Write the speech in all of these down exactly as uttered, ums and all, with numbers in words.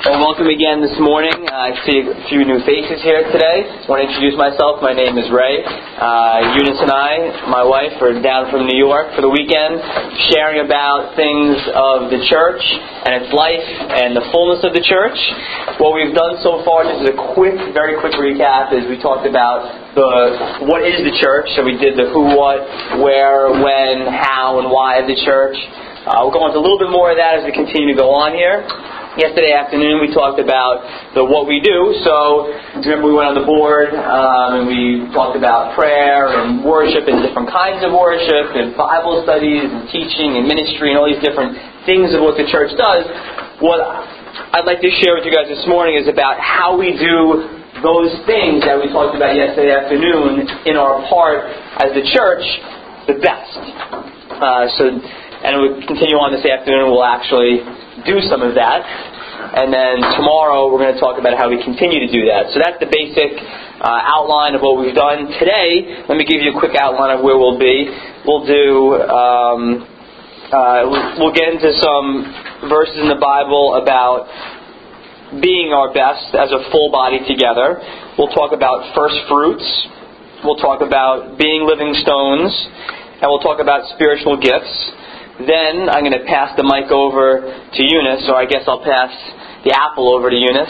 Well, welcome again this morning. Uh, I see a few new faces here today. I want to introduce myself. My name is Ray. Uh, Eunice and I, my wife, are down from New York for the weekend, sharing about things of the church and its life and the fullness of the church. What we've done so far, just as a quick, very quick recap, is we talked about the what is the church. So we did the who, what, where, when, how, and why of the church. Uh, we'll go into a little bit more of that as we continue to go on here. Yesterday afternoon we talked about the what we do. So remember we went on the board um, and we talked about prayer and worship and different kinds of worship and Bible studies and teaching and ministry and all these different things of what the church does. What I'd like to share with you guys this morning is about how we do those things that we talked about yesterday afternoon in our part as the church the best. Uh, so and we'll continue on this afternoon. We'll actually do some of that. And then tomorrow we're going to talk about how we continue to do that. So that's the basic uh, outline of what we've done. Today, let me give you a quick outline of where we'll be. We'll do, um, uh, we'll get into some verses in the Bible about being our best as a full body together. We'll talk about first fruits. We'll talk about being living stones. And we'll talk about spiritual gifts. Then I'm going to pass the mic over to Eunice, or I guess I'll pass the apple over to Eunice.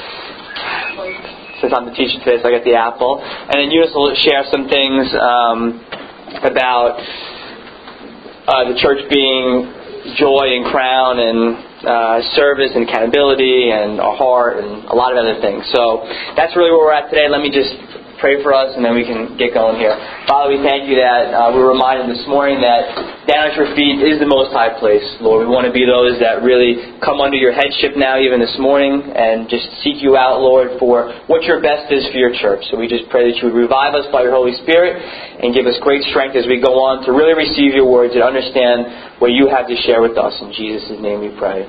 Since I'm the teacher today, so I get the apple. And then Eunice will share some things um, about uh, the church being joy and crown and uh, service and accountability and our heart and a lot of other things. So that's really where we're at today. Let me just pray for us, and then we can get going here. Father, we thank you that uh, we're reminded this morning that down at your feet is the Most High place. Lord, we want to be those that really come under your headship now, even this morning, and just seek you out, Lord, for what your best is for your church. So we just pray that you would revive us by your Holy Spirit and give us great strength as we go on to really receive your words and understand what you have to share with us. In Jesus' name we pray.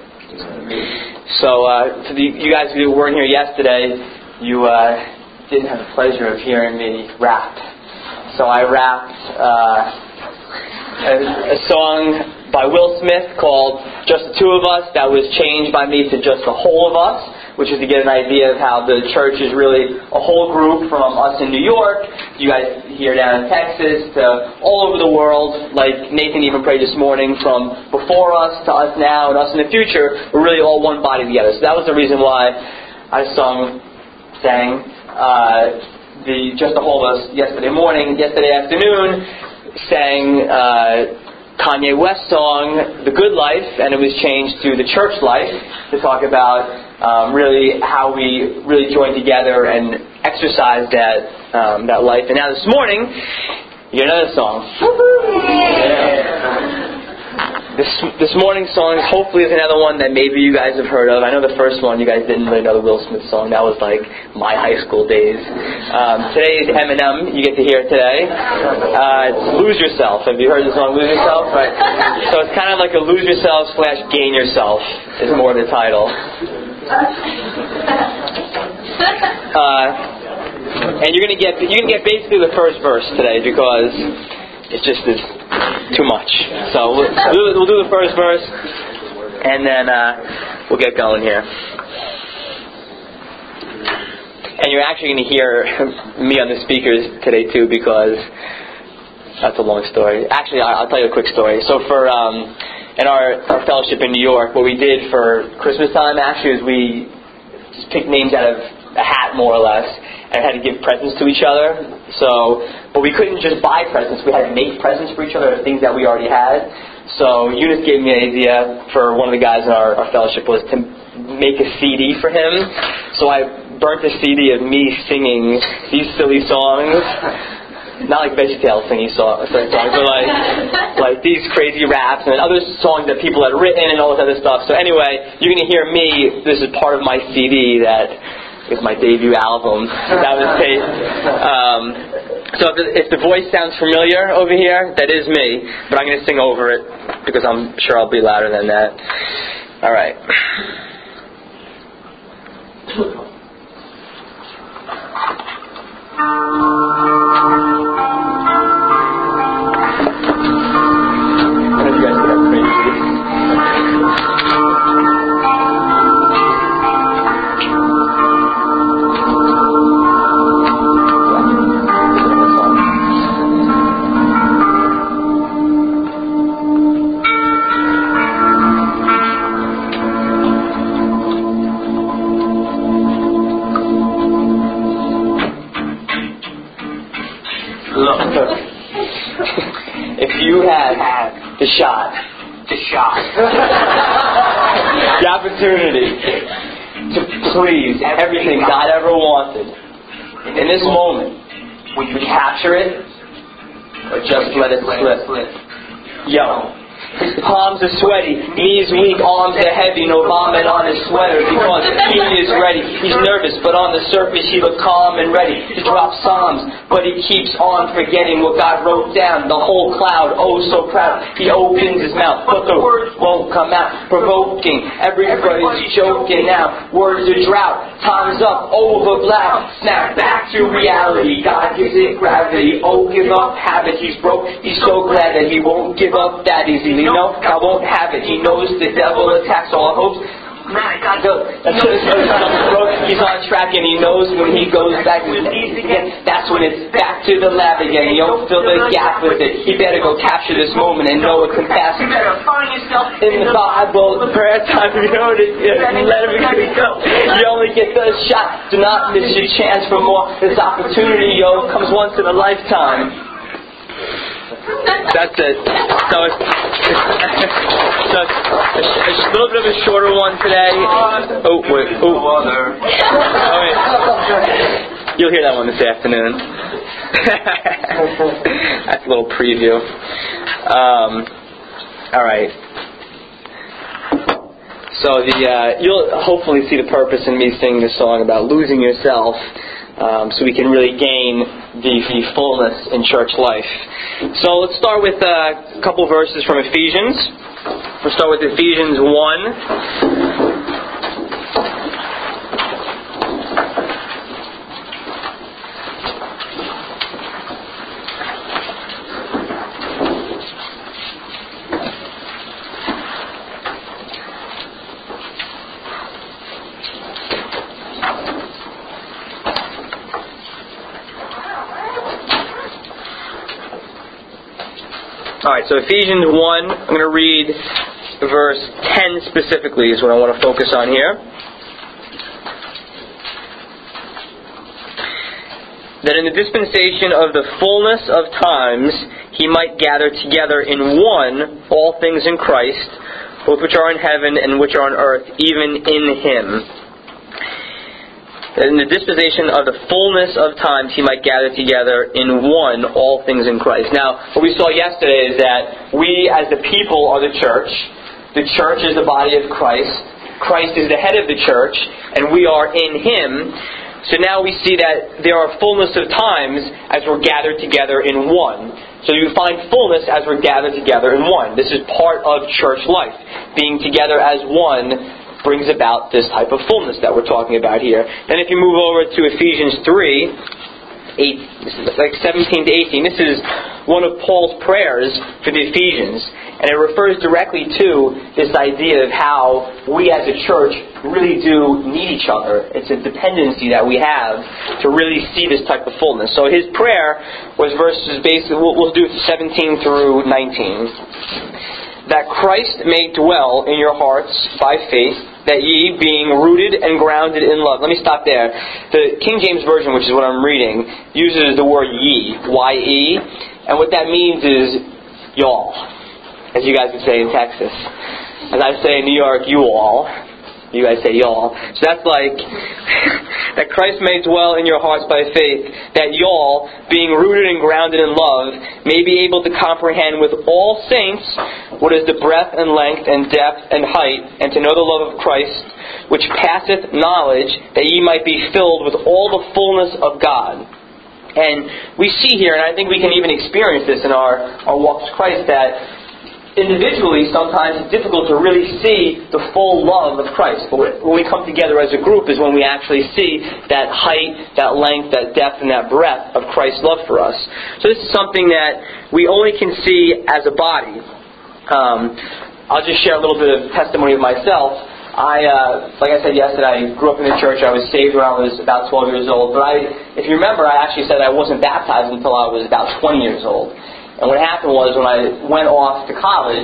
So, uh, for the, you guys who weren't here yesterday, you uh, didn't have the pleasure of hearing me rap. So I rapped uh, a, a song by Will Smith called Just the Two of Us that was changed by me to Just the Whole of Us, which is to get an idea of how the church is really a whole group from us in New York, you guys here down in Texas, to all over the world. Like Nathan even prayed this morning, from before us to us now and us in the future, we're really all one body together. So that was the reason why I sung, sang, Uh, the Just the Whole of Us yesterday morning. Yesterday afternoon sang uh, Kanye West's song The Good Life, and it was changed to The Church Life to talk about um, really how we really join together and exercise that um, that life. And now this morning, you get another song. Yeah. This this morning's song hopefully is another one that maybe you guys have heard of. I know the first one you guys didn't really know, the Will Smith song. That was like my high school days. Um, today is Eminem. You get to hear it today. Uh, it's Lose Yourself. Have you heard the song Lose Yourself? Right. So it's kind of like a lose yourself slash gain yourself is more the title. Uh, and you're gonna get you can get basically the first verse today because it just is too much. So we'll, we'll do the first verse, and then uh, we'll get going here. And you're actually going to hear me on the speakers today too, because that's a long story. Actually, I'll tell you a quick story. So for um, in our, our fellowship in New York, what we did for Christmas time actually is we just picked names out of a hat, more or less, and had to give presents to each other. So, but we couldn't just buy presents. We had to make presents for each other of things that we already had. So Eunice gave me an idea for one of the guys in our, our fellowship was to make a C D for him. So I burnt a C D of me singing these silly songs. Not like VeggieTales singing songs, but like like these crazy raps and other songs that people had written and all this other stuff. So anyway, you're going to hear me. This is part of my C D that is my debut album. That was taped. Um, so if the, if the voice sounds familiar over here, that is me. But I'm going to sing over it because I'm sure I'll be louder than that. All right. had, had the shot, the shot, the opportunity to please everything God ever wanted. In this moment, will you capture it or just let it slip? Yo. His palms are sweaty, knees weak, arms are heavy, no vomit on his sweater because he is ready. He's nervous, but on the surface he looks calm and ready to drop psalms. But he keeps on forgetting what God wrote down. The whole cloud, oh so proud. He opens his mouth, but the words won't come out. Provoking, everybody's joking now. Words are drought, time's up, over loud. Snap back to reality, God gives it gravity. Oh, give up habit, he's broke. He's so glad that he won't give up that easily. You know, I won't have it. He knows the devil attacks all hopes. Man, I got to That's what he's on track, and he knows when he goes back to his knees again, that's when it's back to the lab again. You don't fill the gap with it. You better go capture this moment and know it can pass. You better find yourself in the Bible, prayer time, you know it. Let him go. You only get the shot. Do not miss your chance for more. This opportunity, yo, comes once in a lifetime. That's it. So it's, so it's a, a little bit of a shorter one today. Oh, wait. Oh. Oh, wait. You'll hear that one this afternoon. That's a little preview. Um, all right. So the uh, you'll hopefully see the purpose in me singing this song about losing yourself. Um, so we can really gain the, the fullness in church life. So let's start with uh, a couple verses from Ephesians. We'll start with Ephesians one. Alright, so Ephesians one, I'm going to read verse ten specifically is what I want to focus on here. That in the dispensation of the fullness of times he might gather together in one all things in Christ, both which are in heaven and which are on earth, even in him. That in the dispensation of the fullness of times he might gather together in one all things in Christ. Now, what we saw yesterday is that we as the people are the church. The church is the body of Christ. Christ is the head of the church, and we are in him. So now we see that there are fullness of times as we're gathered together in one. So you find fullness as we're gathered together in one. This is part of church life. Being together as one brings about this type of fullness that we're talking about here. Then if you move over to Ephesians three, eight, like seventeen to eighteen, this is one of Paul's prayers for the Ephesians. And it refers directly to this idea of how we as a church really do need each other. It's a dependency that we have to really see this type of fullness. So his prayer was verses basically, we'll, we'll do seventeen through nineteen. That Christ may dwell in your hearts by faith, that ye, being rooted and grounded in love. Let me stop there. The King James Version, which is what I'm reading, uses the word ye, Y E, and what that means is y'all, as you guys would say in Texas. As I say in New York, you all. You guys say y'all. So that's like, that Christ may dwell in your hearts by faith, that y'all, being rooted and grounded in love, may be able to comprehend with all saints what is the breadth and length and depth and height, and to know the love of Christ, which passeth knowledge, that ye might be filled with all the fullness of God. And we see here, and I think we can even experience this in our, our walk with Christ, that individually, sometimes it's difficult to really see the full love of Christ. But when we come together as a group is when we actually see that height, that length, that depth, and that breadth of Christ's love for us. So this is something that we only can see as a body. Um, I'll just share a little bit of testimony of myself. I, uh, like I said yesterday, I grew up in the church. I was saved when I was about twelve years old. But I, if you remember, I actually said I wasn't baptized until I was about twenty years old. And what happened was when I went off to college,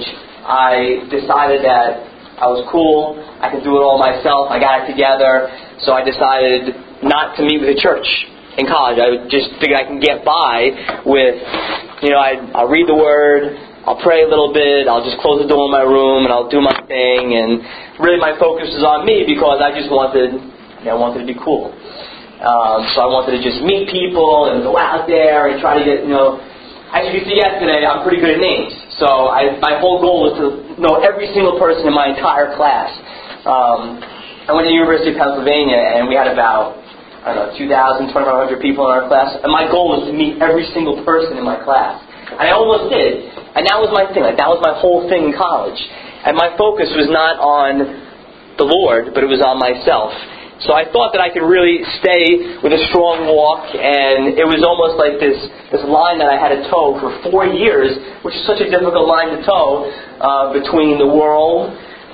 I decided that I was cool, I could do it all myself, I got it together, so I decided not to meet with the church in college. I just figured I can get by with, you know, I'd, I'll read the Word, I'll pray a little bit, I'll just close the door in my room, and I'll do my thing, and really my focus was on me because I just wanted, you know, I wanted to be cool. Um, so I wanted to just meet people and go out there and try to get, you know, as you can see yesterday, I'm pretty good at names. So I, my whole goal was to know every single person in my entire class. Um, I went to the University of Pennsylvania, and we had about, I don't know, two thousand, twenty-five hundred people in our class. And my goal was to meet every single person in my class. And I almost did. And that was my thing. Like, that was my whole thing in college. And my focus was not on the Lord, but it was on myself. So I thought that I could really stay with a strong walk, and it was almost like this, this line that I had to toe for four years, which is such a difficult line to toe, uh, between the world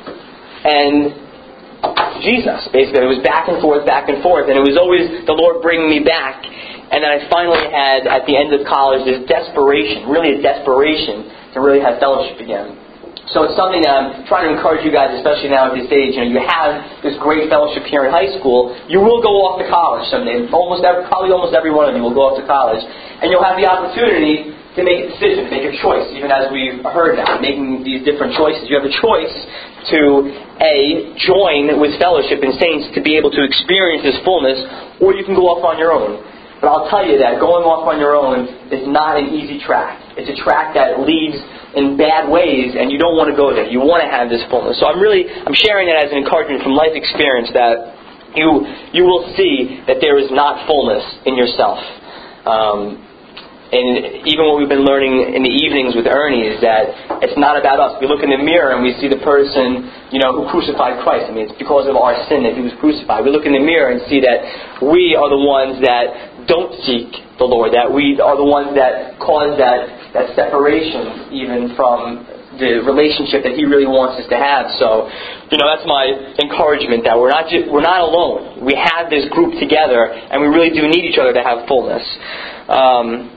and Jesus, basically. It was back and forth, back and forth, and it was always the Lord bringing me back. And then I finally had, at the end of college, this desperation, really a desperation to really have fellowship again. So it's something that I'm trying to encourage you guys, especially now at this age. You know, you have this great fellowship here in high school. You will go off to college someday. Almost every, probably almost every one of you will go off to college, and you'll have the opportunity to make a decision, make a choice. Even as we've heard now, making these different choices, you have a choice to A, join with fellowship and saints to be able to experience this fullness, or you can go off on your own. But I'll tell you that going off on your own is not an easy track. It's a track that leads in bad ways, and you don't want to go there. You want to have this fullness. So I'm really, I'm sharing that as an encouragement from life experience that you you will see that there is not fullness in yourself. Um, and even what we've been learning in the evenings with Ernie is that it's not about us. We look in the mirror and we see the person, you know, who crucified Christ. I mean, it's because of our sin that He was crucified. We look in the mirror and see that we are the ones that don't seek the Lord, that we are the ones that cause that, that separation even from the relationship that He really wants us to have. So, you know, that's my encouragement, that we're not just, we're not alone. We have this group together, and we really do need each other to have fullness. Um,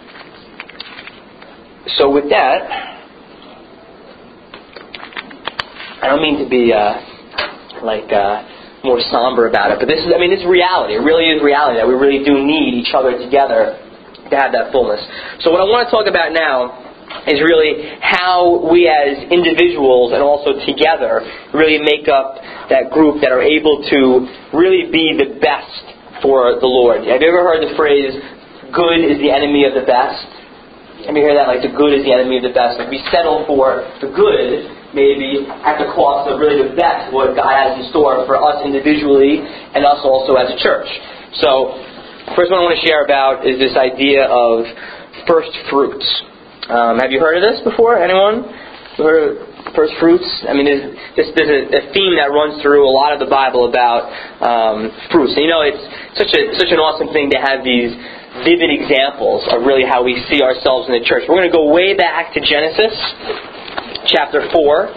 so with that, I don't mean to be uh, like uh, more somber about it, but this is, I mean, this is reality. It really is reality that we really do need each other together to have that fullness. So what I want to talk about now is really how we as individuals and also together really make up that group that are able to really be the best for the Lord. Have you ever heard the phrase, good is the enemy of the best? Have you heard that? Like, the good is the enemy of the best. Like, we settle for the good, maybe, at the cost of really the best, what God has in store for us individually and us also as a church. So, first one I want to share about is this idea of first fruits. Um, have you heard of this before? Anyone? Heard of first fruits? I mean, there's, there's, there's a, a theme that runs through a lot of the Bible about um, fruits. And you know, it's such a such an awesome thing to have these vivid examples of really how we see ourselves in the church. We're going to go way back to Genesis chapter four.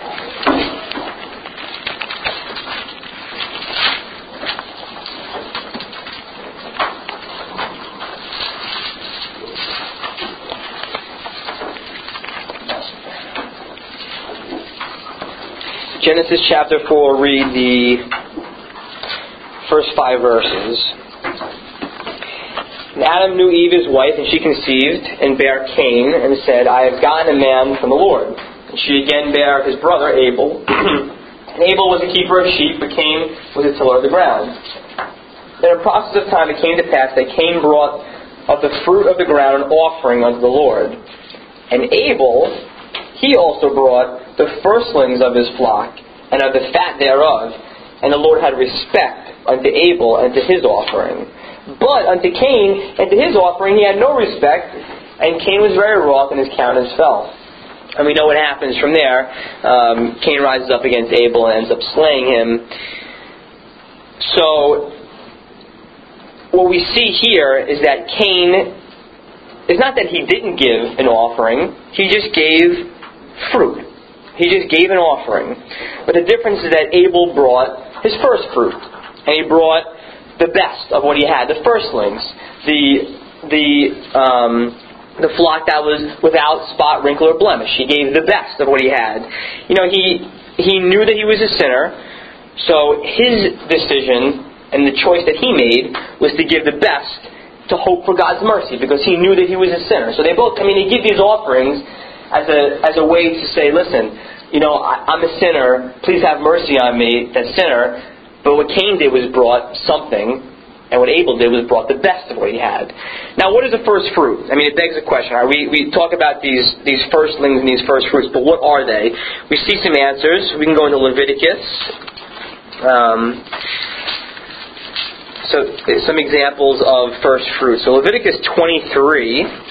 Genesis chapter four, read the first five verses. And Adam knew Eve his wife, and she conceived, and bare Cain, and said, I have gotten a man from the Lord. And she again bare his brother Abel. And Abel was a keeper of sheep, but Cain was a tiller of the ground. Then in process of time it came to pass that Cain brought of the fruit of the ground an offering unto the Lord. And Abel, he also brought the firstlings of his flock, and of the fat thereof. And the Lord had respect unto Abel and to his offering. But unto Cain and to his offering he had no respect, and Cain was very wroth, and his countenance fell. And we know what happens from there. Um, Cain rises up against Abel and ends up slaying him. So, what we see here is that Cain, it's not that he didn't give an offering, he just gave fruit. He just gave an offering. But the difference is that Abel brought his first fruit. And he brought the best of what he had, the firstlings, the the um, the flock that was without spot, wrinkle, or blemish. He gave the best of what he had. You know, he he knew that he was a sinner, so his decision and the choice that he made was to give the best to hope for God's mercy, because he knew that he was a sinner. So they both, I mean, they give these offerings, as a as a way to say, listen, you know, I, I'm a sinner. Please have mercy on me, that sinner. But what Cain did was brought something, and what Abel did was brought the best of what he had. Now, what is a first fruit? I mean, it begs a question. Right? We we talk about these these firstlings and these first fruits, but what are they? We see some answers. We can go into Leviticus. Um, so, some examples of first fruits. So, Leviticus twenty-three.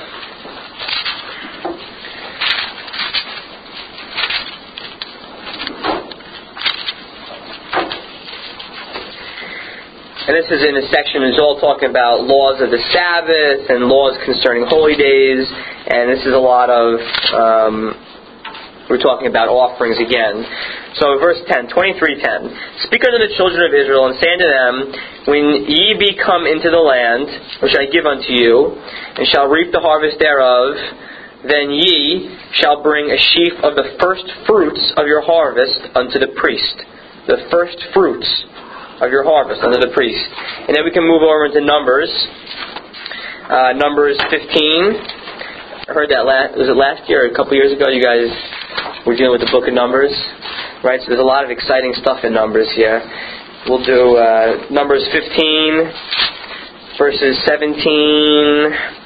And this is in a section that's all talking about laws of the Sabbath and laws concerning holy days. And this is a lot of, um, we're talking about offerings again. So verse ten, twenty-three ten. Speak unto the children of Israel and say unto them, when ye be come into the land, which I give unto you, and shall reap the harvest thereof, then ye shall bring a sheaf of the first fruits of your harvest unto the priest. The first fruits of your harvest under the priest. And then we can move over into Numbers. Uh, Numbers fifteen. I heard that last, was it last year or a couple years ago? You guys were dealing with the book of Numbers. Right? So there's a lot of exciting stuff in Numbers here. We'll do uh, Numbers fifteen, verses seventeen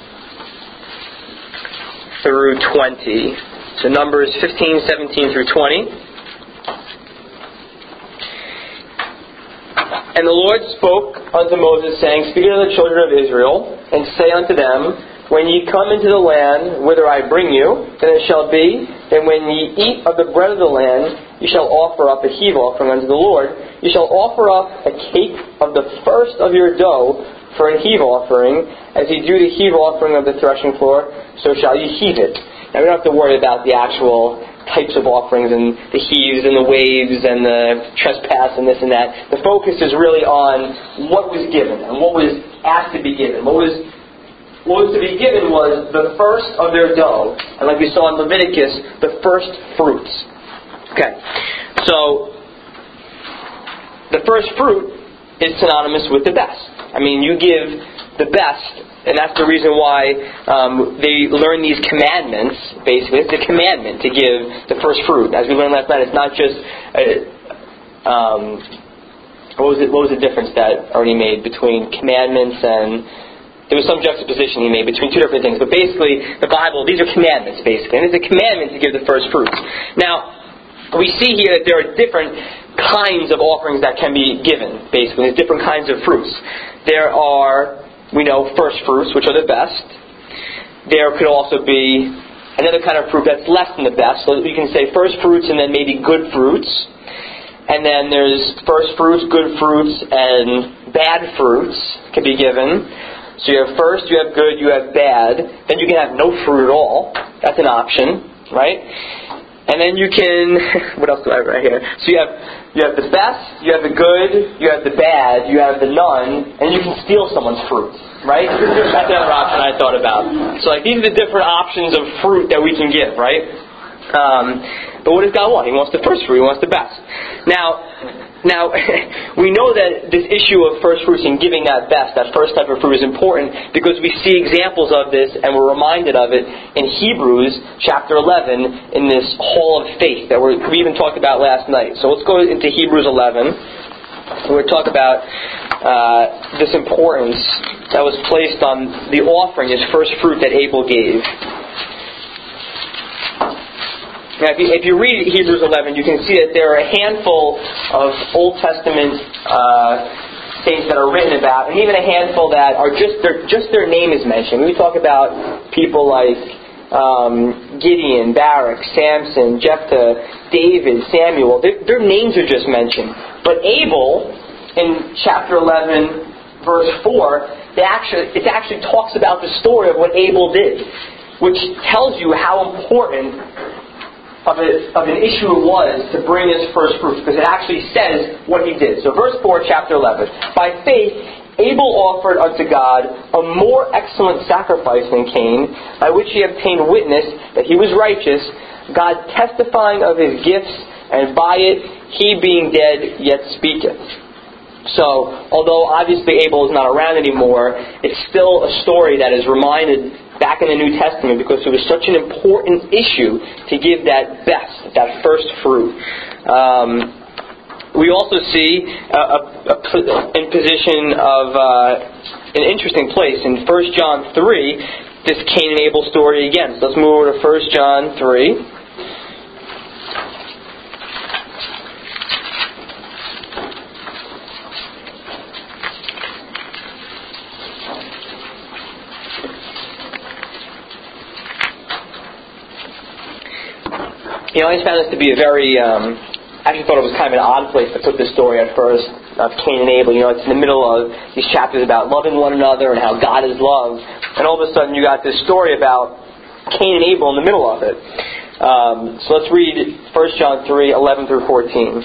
through twenty. So Numbers fifteen, seventeen through twenty. And the Lord spoke unto Moses, saying, Speak unto the children of Israel, and say unto them, When ye come into the land whither I bring you, then it shall be, that when ye eat of the bread of the land, ye shall offer up a heave offering unto the Lord. Ye shall offer up a cake of the first of your dough for a heave offering, as ye do the heave offering of the threshing floor, so shall ye heave it. Now we don't have to worry about the actual types of offerings and the heaves and the waves and the trespass and this and that. The focus is really on what was given and what was asked to be given. What was what was to be given was the first of their dough, and like we saw in Leviticus, the first fruits. Okay, so the first fruit is synonymous with the best. I mean, you give the best. And that's the reason why um, they learn these commandments, basically. It's a commandment to give the first fruit. As we learned last night, it's not just... A, um, what was it? What was the difference that Ernie made between commandments and... There was some juxtaposition he made between two different things. But basically, the Bible, these are commandments, basically. And it's a commandment to give the first fruits. Now, we see here that there are different kinds of offerings that can be given, basically. There's different kinds of fruits. There are... We know first fruits, which are the best. There could also be another kind of fruit that's less than the best. So we can say first fruits and then maybe good fruits. And then there's first fruits, good fruits, and bad fruits can be given. So you have first, you have good, you have bad. Then you can have no fruit at all. That's an option, right? And then you can... What else do I have right here? So you have... You have the best, you have the good, you have the bad, you have the none, and you can steal someone's fruit, right? That's another option I thought about. So like these are the different options of fruit that we can give, right? Um, but what does God want? He wants the first fruit, He wants the best. Now, now we know that this issue of first fruits and giving that best, that first type of fruit is important because we see examples of this and we're reminded of it in Hebrews chapter eleven in this hall of faith that we're, we even talked about last night. So let's go into Hebrews eleven. We're talk about uh, this importance that was placed on the offering, his first fruit that Abel gave. Now, if you, if you read Hebrews eleven, you can see that there are a handful of Old Testament uh, things that are written about, and even a handful that are just their just their name is mentioned. We talk about people like um, Gideon, Barak, Samson, Jephthah, David, Samuel. Their, their names are just mentioned. But Abel, in chapter eleven, verse four, they actually it actually talks about the story of what Abel did, which tells you how important Of, it, of an issue it was to bring his first fruits, because it actually says what he did. So verse four, chapter eleven. By faith, Abel offered unto God a more excellent sacrifice than Cain, by which he obtained witness that he was righteous, God testifying of his gifts, and by it he being dead yet speaketh. So, although obviously Abel is not around anymore, it's still a story that is reminded back in the New Testament because it was such an important issue to give that best, that first fruit. Um, we also see a, a, a in position of uh, an interesting place in First John three, this Cain and Abel story again. So let's move over to First John three. You know, I just found this to be a very, um, I actually thought it was kind of an odd place to put this story at first, of Cain and Abel. You know, it's in the middle of these chapters about loving one another and how God is love. And all of a sudden you got this story about Cain and Abel in the middle of it. Um, so let's read First John three, eleven through fourteen.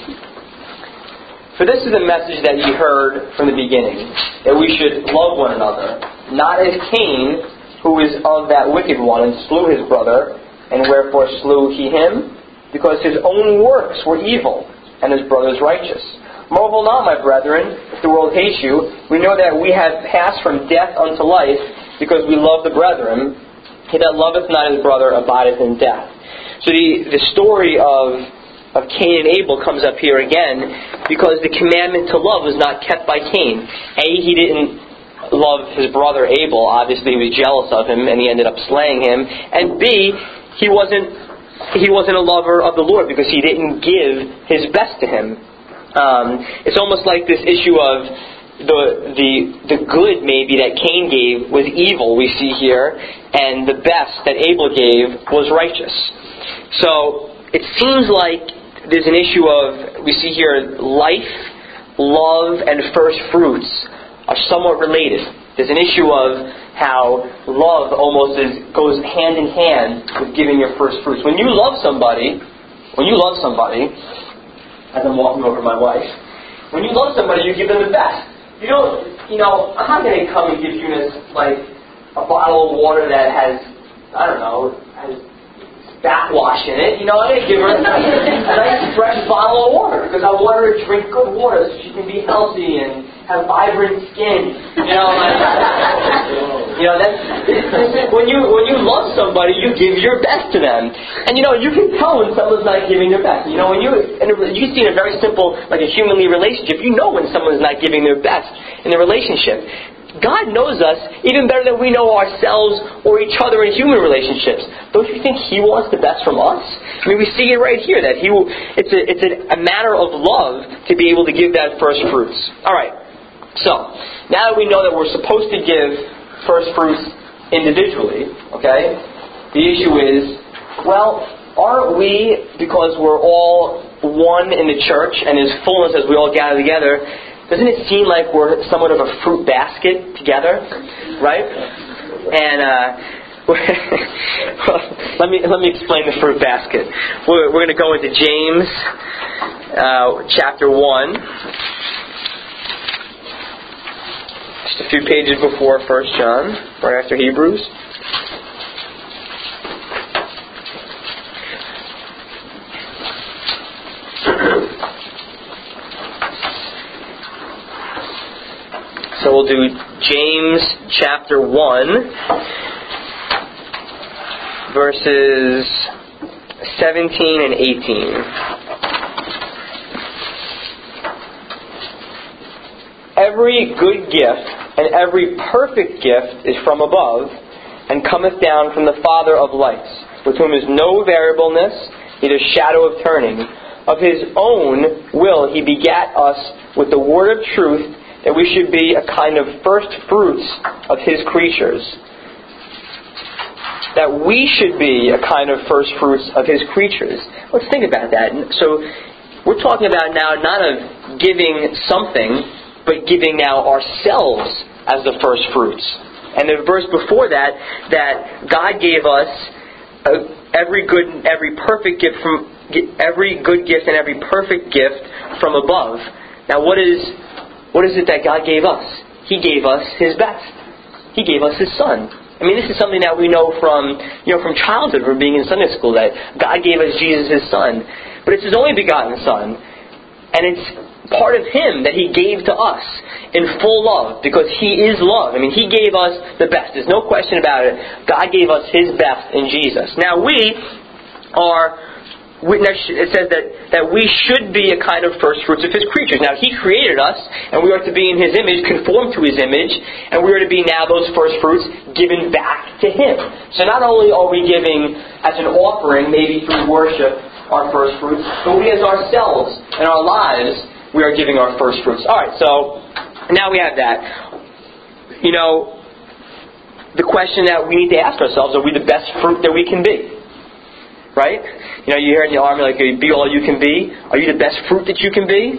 For this is a message that ye heard from the beginning, that we should love one another, not as Cain, who is of that wicked one, and slew his brother. And wherefore slew he him? Because his own works were evil, and his brother's righteous. Marvel not, my brethren, if the world hates you. We know that we have passed from death unto life, because we love the brethren. He that loveth not his brother abideth in death. So the, the story of, of Cain and Abel comes up here again, because the commandment to love was not kept by Cain. A, he didn't love his brother Abel. Obviously he was jealous of him, and he ended up slaying him. And B, he wasn't He wasn't a lover of the Lord because he didn't give his best to Him. Um, it's almost like this issue of the the the good maybe that Cain gave was evil, we see here, and the best that Abel gave was righteous. So it seems like there's an issue of, we see here, life, love, and first fruits are somewhat related. There's an issue of how love almost is, goes hand in hand with giving your first fruits. When you love somebody, when you love somebody, as I'm walking over my wife, when you love somebody, you give them the best. You don't, you know, I'm not going to come and give Eunice, like, a bottle of water that has, I don't know, has backwash in it. You know, I'm going to give her a nice, a nice fresh bottle of water because I want her to drink good water so she can be healthy and have vibrant skin. You know, like, you know that's when you when you love somebody, you give your best to them, and you know you can tell when someone's not giving their best. You know, when you and you see in a very simple, like a humanly relationship, you know when someone's not giving their best in the relationship. God knows us even better than we know ourselves or each other in human relationships. Don't you think He wants the best from us? I mean, we see it right here that He will, it's a it's a, a matter of love to be able to give that first fruits. All right. So now that we know that we're supposed to give first fruits individually, okay? The issue is, well, aren't we, because we're all one in the church and His fullness as we all gather together? Doesn't it seem like we're somewhat of a fruit basket together, right? And uh, well, let me let me explain the fruit basket. We're, we're going to go into James uh, chapter one, just a few pages before First John, right after Hebrews. So we'll do James chapter one, verses seventeen and eighteen. Every good gift and every perfect gift is from above, and cometh down from the Father of lights, with whom is no variableness, neither shadow of turning. Of His own will He begat us with the word of truth, that we should be a kind of first fruits of His creatures. That we should be a kind of first fruits of His creatures. Let's think about that. So we're talking about now not of giving something, but giving now ourselves as the first fruits. And the verse before that, that God gave us every good, every perfect gift from every good gift and every perfect gift from above. Now, what is What is it that God gave us? He gave us His best. He gave us His Son. I mean, this is something that we know from, you know, from childhood, from being in Sunday school, that God gave us Jesus, His Son. But it's His only begotten Son. And it's part of Him that He gave to us in full love, because He is love. I mean, He gave us the best. There's no question about it. God gave us His best in Jesus. Now we are... It says that, that we should be a kind of first fruits of His creatures. Now, He created us, and we are to be in His image, conformed to His image, and we are to be now those first fruits given back to Him. So not only are we giving as an offering, maybe through worship, our first fruits, but we as ourselves, in our lives, we are giving our first fruits. Alright, so now we have that. You know, the question that we need to ask ourselves, are we the best fruit that we can be? Right? You know, you hear in the army, like, be all you can be. Are you the best fruit that you can be?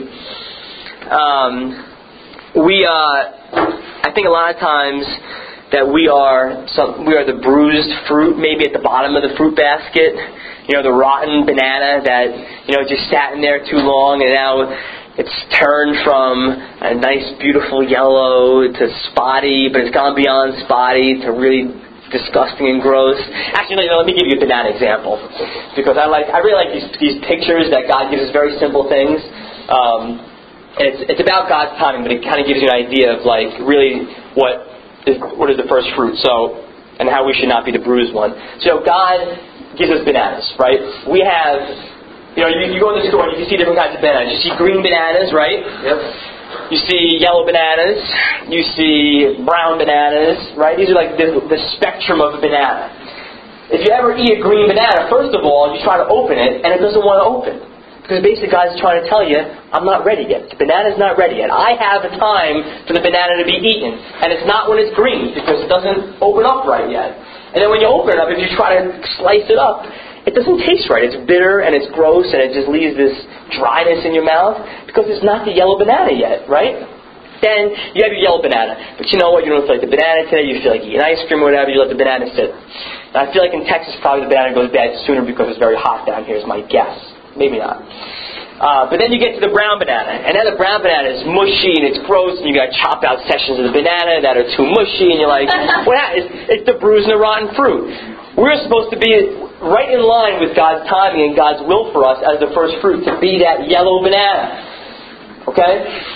Um, we, uh, I think a lot of times that we are some, we are the bruised fruit, maybe at the bottom of the fruit basket. You know, the rotten banana that, you know, just sat in there too long, and now it's turned from a nice, beautiful yellow to spotty, but it's gone beyond spotty to really disgusting and gross. Actually, no, let me give you a banana example, because I like I really like these these pictures that God gives us, very simple things. Um, and it's it's about God's timing, but it kind of gives you an idea of like really what is what is the first fruit. So, and how we should not be the bruised one. So God gives us bananas, right? We have, you know, you, you go in the store and you can see different kinds of bananas. You see green bananas, right? Yep. You see yellow bananas, you see brown bananas, right? These are like the, the spectrum of a banana. If you ever eat a green banana, first of all, you try to open it, and it doesn't want to open. Because basically God is trying to tell you, I'm not ready yet. The banana's not ready yet. I have a time for the banana to be eaten. And it's not when it's green, because it doesn't open up right yet. And then when you open it up, if you try to slice it up, it doesn't taste right. It's bitter and it's gross, and it just leaves this dryness in your mouth because it's not the yellow banana yet, right? Then you have your yellow banana. But you know what? You don't feel like the banana today. You feel like eating ice cream or whatever. You let the banana sit. And I feel like in Texas probably the banana goes bad sooner because it's very hot down here is my guess. Maybe not. Uh, but then you get to the brown banana. And then the brown banana is mushy and it's gross, and you got chop out sections of the banana that are too mushy, and you're like, what happened? It's, it's the bruised and the rotten fruit. We're supposed to be right in line with God's timing and God's will for us as the first fruit, to be that yellow banana. Okay?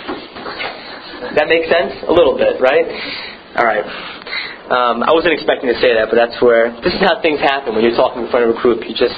That makes sense? A little bit, right? Alright. Um, I wasn't expecting to say that, but that's where, this is how things happen when you're talking in front of a group. You just...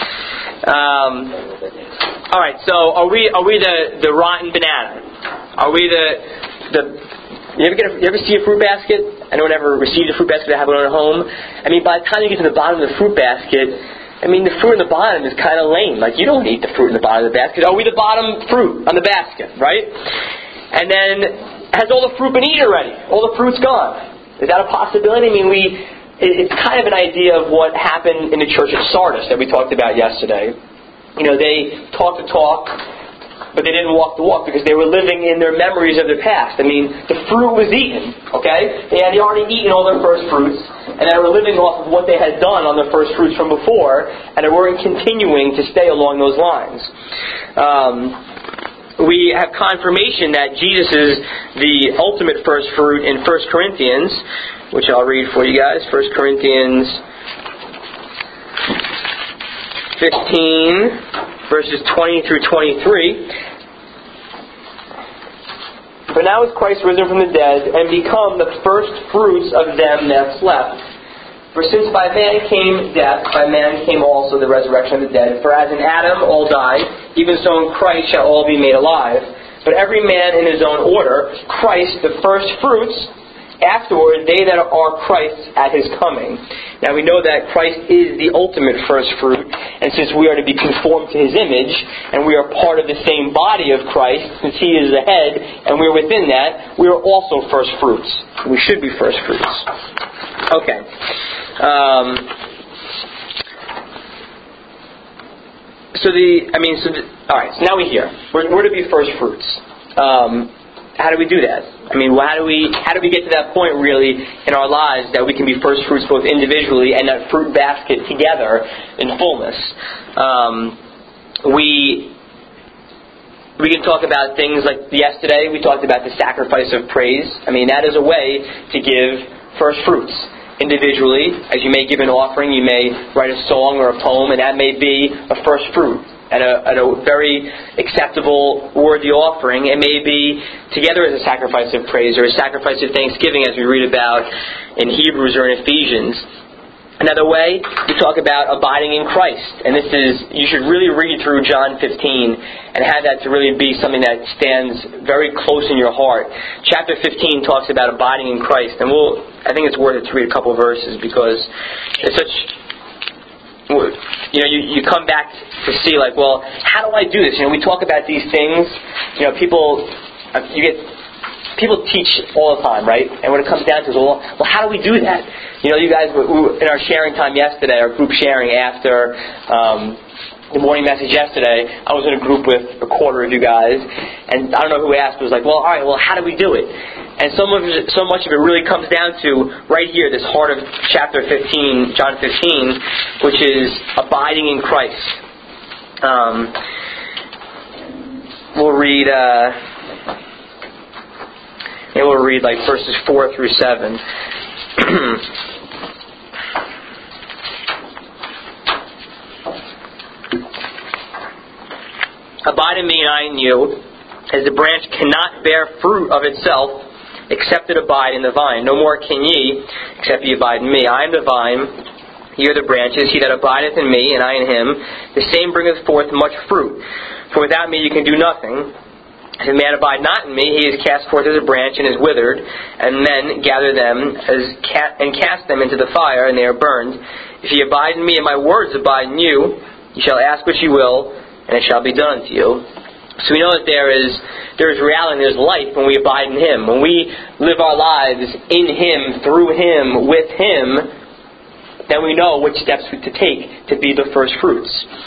Um, Alright, so are we are we the, the rotten banana? Are we the... the You ever, get a, you ever see a fruit basket? Anyone ever received a fruit basket to have it on at home? I mean, by the time you get to the bottom of the fruit basket, I mean, the fruit in the bottom is kind of lame. Like, you don't eat the fruit in the bottom of the basket. Are we the bottom fruit on the basket, right? And then, has all the fruit been eaten already? All the fruit's gone. Is that a possibility? I mean, we... It, it's kind of an idea of what happened in the church at Sardis that we talked about yesterday. You know, they talked the talk, but they didn't walk the walk because they were living in their memories of their past. I mean, the fruit was eaten, okay? They had already eaten all their first fruits, and they were living off of what they had done on their first fruits from before, and they weren't continuing to stay along those lines. Um, we have confirmation that Jesus is the ultimate first fruit in First Corinthians, which I'll read for you guys. First Corinthians fifteen, verses twenty through twenty-three. But now is Christ risen from the dead, and become the first fruits of them that slept. For since by man came death, by man came also the resurrection of the dead. For as in Adam all died, even so in Christ shall all be made alive. But every man in his own order, Christ the first fruits, afterward they that are Christ's at His coming. Now we know that Christ is the ultimate first fruit, and since we are to be conformed to His image, and we are part of the same body of Christ, since He is the head, and we are within that, we are also first fruits. We should be first fruits. Okay. Um, so the, I mean, so the, all right. So now we're here. We're, we're to be first fruits. Um, how do we do that? I mean, how do we how do we get to that point really in our lives that we can be first fruits both individually and that fruit basket together in fullness? Um, we we can talk about things like yesterday we talked about the sacrifice of praise. I mean, that is a way to give first fruits. Individually, as you may give an offering, you may write a song or a poem, and that may be a first fruit at a, at a very acceptable, worthy offering. It may be together as a sacrifice of praise or a sacrifice of thanksgiving, as we read about in Hebrews or in Ephesians. Another way, we talk about abiding in Christ. And this is, you should really read through John fifteen and have that to really be something that stands very close in your heart. Chapter fifteen talks about abiding in Christ. And we'll, I think it's worth it to read a couple of verses because it's such, you know, you, you come back to see like, well, how do I do this? You know, we talk about these things, you know, people, you get, people teach all the time, right? And when it comes down to it, well, well, how do we do that? You know, you guys, we, in our sharing time yesterday, our group sharing after um, the morning message yesterday, I was in a group with a quarter of you guys, and I don't know who asked, but it was like, well, all right, well, how do we do it? And so much, so much of it really comes down to right here, this heart of chapter fifteen, John fifteen, which is abiding in Christ. Um, we'll read, uh, yeah, we'll read like verses four through seven. Abide in me and I in you, as the branch cannot bear fruit of itself, except it abide in the vine. No more can ye, except ye abide in me. I am the vine, ye are the branches. He that abideth in me, and I in him, the same bringeth forth much fruit. For without me you can do nothing. If a man abide not in me, he is cast forth as a branch and is withered, and men gather them as ca- and cast them into the fire, and they are burned. If ye abide in me, and my words abide in you, ye shall ask what ye will, and it shall be done unto you. So we know that there is there is reality, there's life when we abide in Him. When we live our lives in Him, through Him, with Him, then we know which steps we to take to be the first fruits.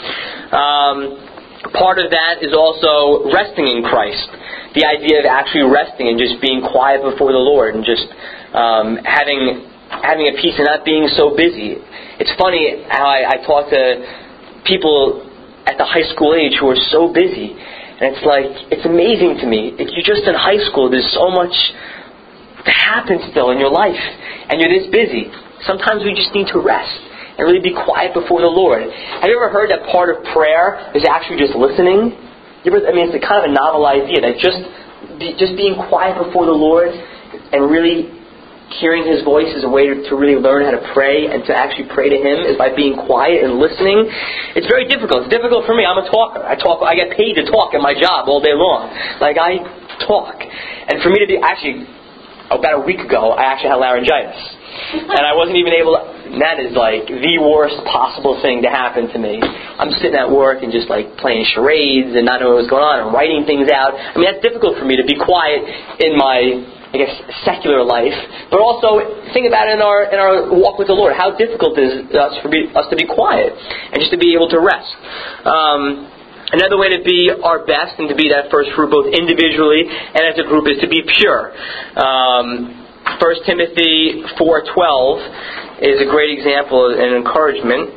Um, part of that is also resting in Christ. The idea of actually resting and just being quiet before the Lord and just um, having having a peace and not being so busy. It's funny how I, I talk to people at the high school age who are so busy. And it's like, it's amazing to me. If you're just in high school, there's so much to happen still in your life. And you're this busy. Sometimes we just need to rest and really be quiet before the Lord. Have you ever heard that part of prayer is actually just listening? You ever, I mean, it's a kind of a novel idea that just be, just being quiet before the Lord and really hearing His voice is a way to, to really learn how to pray and to actually pray to Him is by being quiet and listening. It's very difficult. It's difficult for me. I'm a talker. I talk. I get paid to talk at my job all day long. Like, I talk. And for me to be, actually, about a week ago, I actually had laryngitis. And I wasn't even able to, and that is like the worst possible thing to happen to me. I'm sitting at work and just like playing charades and not knowing what's going on and writing things out. I mean, that's difficult for me to be quiet in my, I guess, secular life, but also think about it in our in our walk with the Lord. How difficult it is us for be, us to be quiet and just to be able to rest. Um, another way to be our best and to be that first fruit, both individually and as a group, is to be pure. Um, First Timothy four twelve is a great example and encouragement.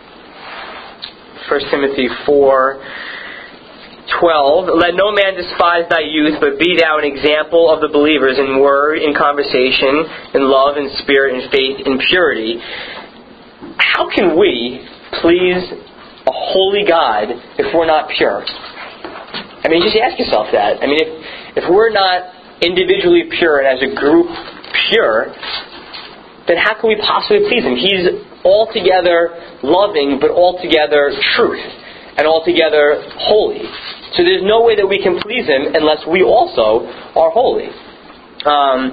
First Timothy four twelve, let no man despise thy youth, but be thou an example of the believers in word, in conversation, in love, in spirit, in faith, in purity. How can we please a holy God if we're not pure? I mean, just ask yourself that. I mean, if, if we're not individually pure and as a group pure, then how can we possibly please Him? He's altogether loving, but altogether truth, and altogether holy. So there's no way that we can please Him unless we also are holy. Um,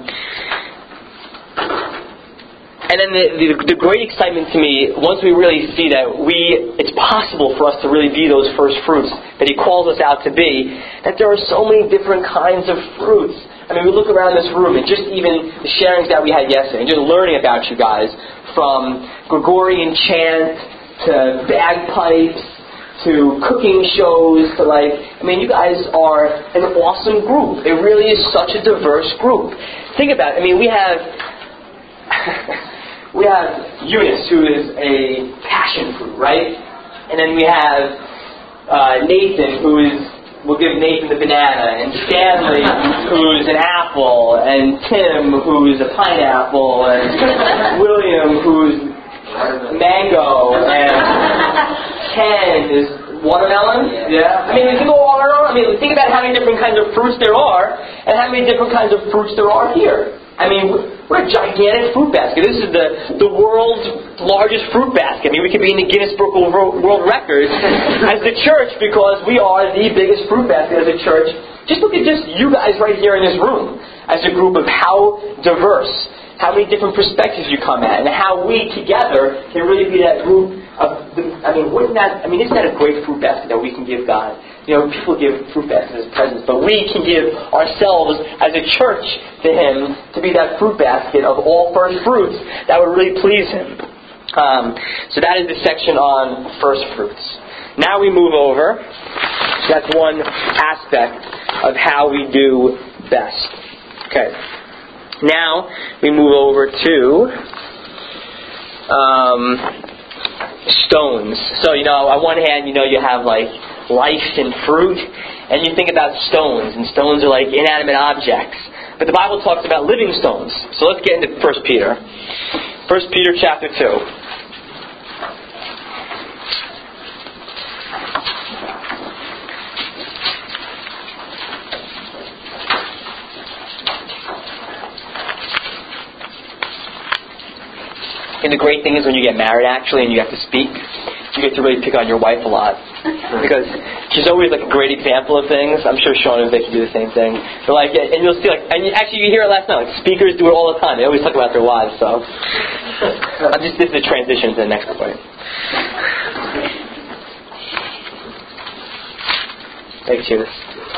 and then the, the, the great excitement to me, once we really see that we, it's possible for us to really be those first fruits that He calls us out to be, that there are so many different kinds of fruits. I mean, we look around this room and just even the sharings that we had yesterday, and just learning about you guys, from Gregorian chant to bagpipes to cooking shows to like, I mean, you guys are an awesome group. It really is such a diverse group. Think about it. I mean, we have we have Eunice, who is a passion fruit, right? And then we have uh, Nathan, who is, we'll give Nathan the banana, and Stanley, who's an apple, and Tim, who's a pineapple, and William, who's mango, and Ken is Watermelon? Yeah. I mean, we can go on and on. I mean, think about how many different kinds of fruits there are, and how many different kinds of fruits there are here. I mean, we're a gigantic fruit basket. This is the, the world's largest fruit basket. I mean, we could be in the Guinness Book of World Records as the church because we are the biggest fruit basket as a church. Just look at just you guys right here in this room as a group of how diverse, how many different perspectives you come at, and how we together can really be that group of, the, I mean, wouldn't that, I mean, isn't that a great fruit basket that we can give God? You know, people give fruit baskets as presents, but we can give ourselves as a church to Him to be that fruit basket of all first fruits that would really please Him. Um, so that is the section on first fruits. Now we move over. So that's one aspect of how we do best. Okay. Now we move over to um, stones. So, you know, on one hand, you know, you have like life and fruit, and you think about stones, and stones are like inanimate objects. But the Bible talks about living stones. So let's get into First Peter. First Peter chapter two. And the great thing is when you get married, actually, and you have to speak, you get to really pick on your wife a lot. Because she's always like a great example of things. I'm sure Sean and Vicky do the same thing. They're like, and you'll see, like, and you, actually you hear it last night. Like speakers do it all the time. They always talk about their wives. So, I'm just this is a transition to the next point. Thanks, Eunice.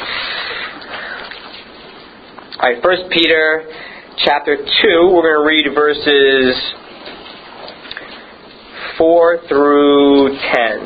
All right, First Peter chapter two. We're going to read verses four through ten.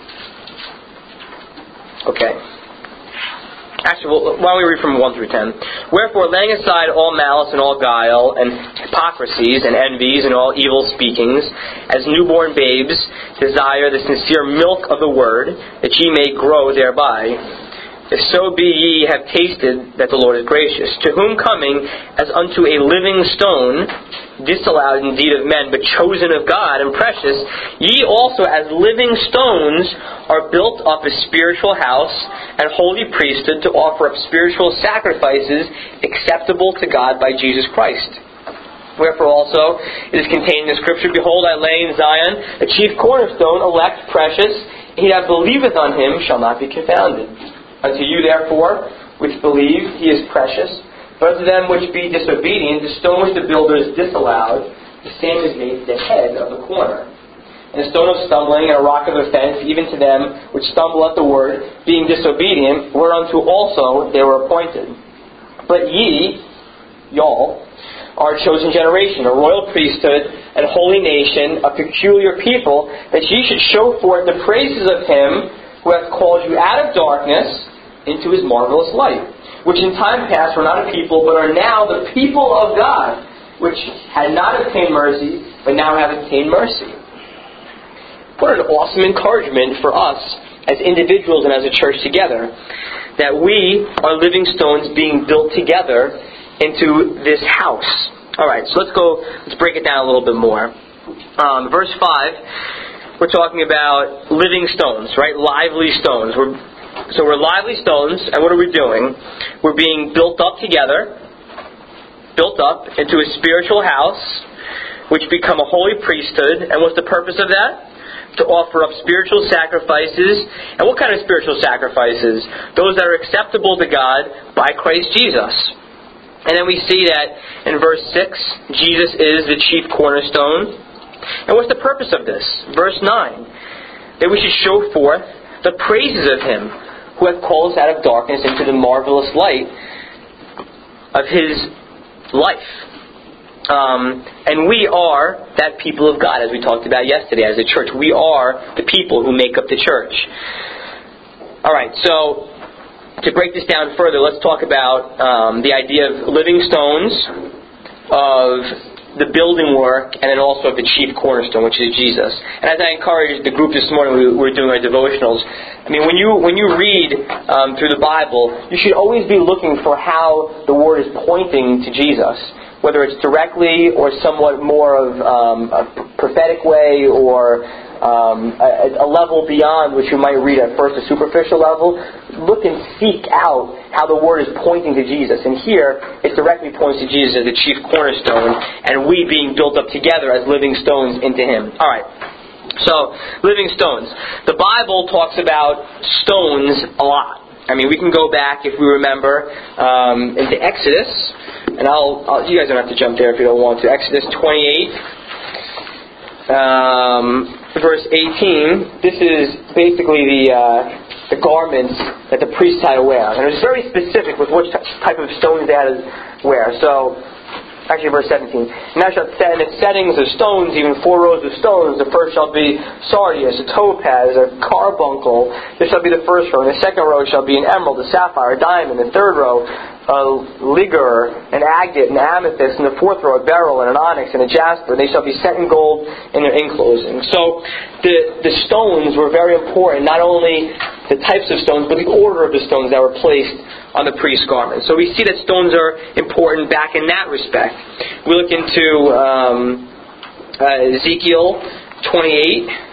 Okay. Actually, well, why don't we read from one through ten? Wherefore, laying aside all malice and all guile, and hypocrisies, and envies, and all evil speakings, as newborn babes, desire the sincere milk of the word, that ye may grow thereby. If so be ye have tasted that the Lord is gracious, to whom coming as unto a living stone, disallowed indeed of men, but chosen of God and precious, ye also as living stones are built up a spiritual house and holy priesthood to offer up spiritual sacrifices acceptable to God by Jesus Christ. Wherefore also it is contained in the Scripture, Behold, I lay in Zion a chief cornerstone, elect, precious, he that believeth on him shall not be confounded. Unto you therefore, which believe, he is precious. But unto them which be disobedient, the stone which the builders disallowed, the same is made the head of the corner. And a stone of stumbling and a rock of offense, even to them which stumble at the word, being disobedient, whereunto also they were appointed. But ye, y'all, are a chosen generation, a royal priesthood, and holy nation, a peculiar people, that ye should show forth the praises of him who hath called you out of darkness into his marvelous light, which in time past were not a people, but are now the people of God, which had not obtained mercy, but now have obtained mercy. What an awesome encouragement for us as individuals and as a church together, that we are living stones being built together into this house. Alright, so let's go, let's break it down a little bit more. Um, verse five, we're talking about living stones, right? Lively stones. We're, so we're lively stones, and what are we doing? We're being built up together, built up into a spiritual house, which become a holy priesthood. And what's the purpose of that? To offer up spiritual sacrifices. And what kind of spiritual sacrifices? Those that are acceptable to God by Christ Jesus. And then we see that in verse six, Jesus is the chief cornerstone. And what's the purpose of this? Verse nine, that we should show forth the praises of him who hath called us out of darkness into the marvelous light of his life. Um, and we are that people of God, as we talked about yesterday as a church. We are the people who make up the church. Alright, so to break this down further, let's talk about um, the idea of living stones, of the building work, and then also of the chief cornerstone, which is Jesus. And as I encouraged the group this morning, we were doing our devotionals. I mean, when you when you read um, through the Bible, you should always be looking for how the Word is pointing to Jesus. whether it's directly or somewhat more of um, a prophetic way or um, a, a level beyond which you might read at first, a superficial level, look and seek out how the Word is pointing to Jesus. And here, it directly points to Jesus as the chief cornerstone, and we being built up together as living stones into Him. All right. So, living stones. The Bible talks about stones a lot. I mean, we can go back, if we remember, um, into Exodus, and I'll, I'll, you guys don't have to jump there if you don't want to. Exodus twenty-eight, um, verse eighteen. This is basically the uh, the garments that the priests had to wear, and it was very specific with which type of stones they had to wear. So, actually, verse seventeen. And thou shalt set in its settings of stones, even four rows of stones. The first shall be sardius, a topaz, a carbuncle. This shall be the first row. And the second row shall be an emerald, a sapphire, a diamond. The third row, a ligure, an agate, an amethyst. And the fourth row, a beryl, and an onyx, and a jasper. They shall be set in gold in their enclosing. So the the stones were very important. Not only the types of stones, but the order of the stones that were placed on the priest's garment. So we see that stones are important back in that respect. We look into um, uh, Ezekiel twenty-eight.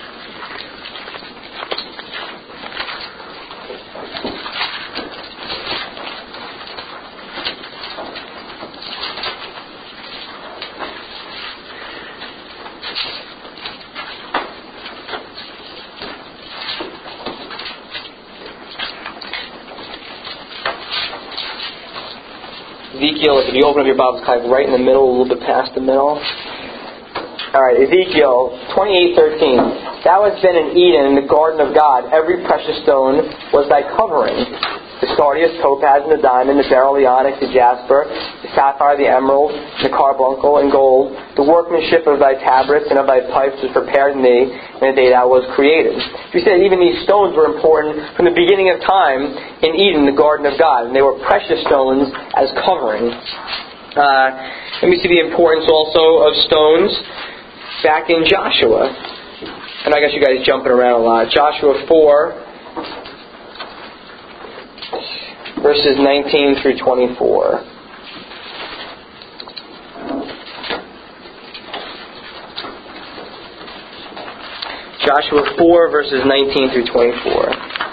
Ezekiel, if you open up your Bibles, kind of right in the middle, a little bit past the middle. Alright, Ezekiel twenty-eight thirteen. Thou hast been in Eden, in the garden of God. Every precious stone was thy covering. The sardius, topaz, and the diamond, the beryl, the onyx, the jasper, the sapphire, the emerald, the carbuncle, and gold. The workmanship of thy tabrets and of thy pipes was prepared in thee in the day thou was created. You see that even these stones were important from the beginning of time in Eden, the garden of God. And they were precious stones as covering. Uh, let me see the importance also of stones back in Joshua. And I guess you guys jumping around a lot. Joshua four, verses nineteen through twenty-four. Joshua four, verses nineteen through twenty-four.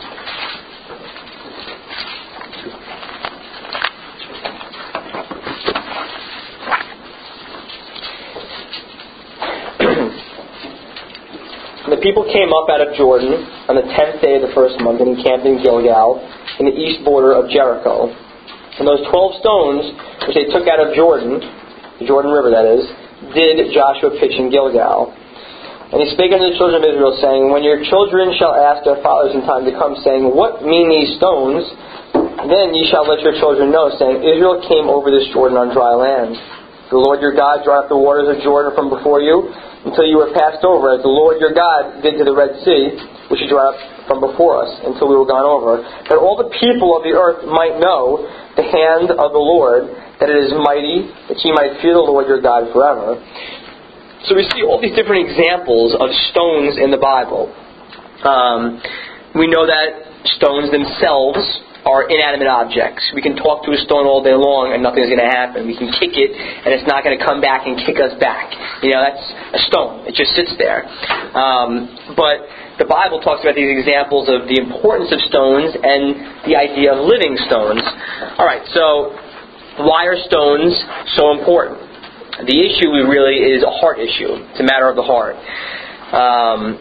The people came up out of Jordan on the tenth day of the first month and encamped in Gilgal, in the east border of Jericho. And those twelve stones which they took out of Jordan, the Jordan River that is, did Joshua pitch in Gilgal. And he spake unto the children of Israel, saying, When your children shall ask their fathers in time to come, saying, What mean these stones? Then ye shall let your children know, saying, Israel came over this Jordan on dry land. The Lord your God dried up the waters of Jordan from before you, until you were passed over, as the Lord your God did to the Red Sea, which he dried up from before us, until we were gone over, that all the people of the earth might know the hand of the Lord, that it is mighty, that ye might fear the Lord your God forever. So we see all these different examples of stones in the Bible. Um, we know that stones themselves are inanimate objects. We can talk to a stone all day long and nothing's going to happen. We can kick it and it's not going to come back and kick us back. You know, that's a stone. It just sits there. Um, but the Bible talks about these examples of the importance of stones and the idea of living stones. Alright, so why are stones so important? The issue really is a heart issue. It's a matter of the heart. Um,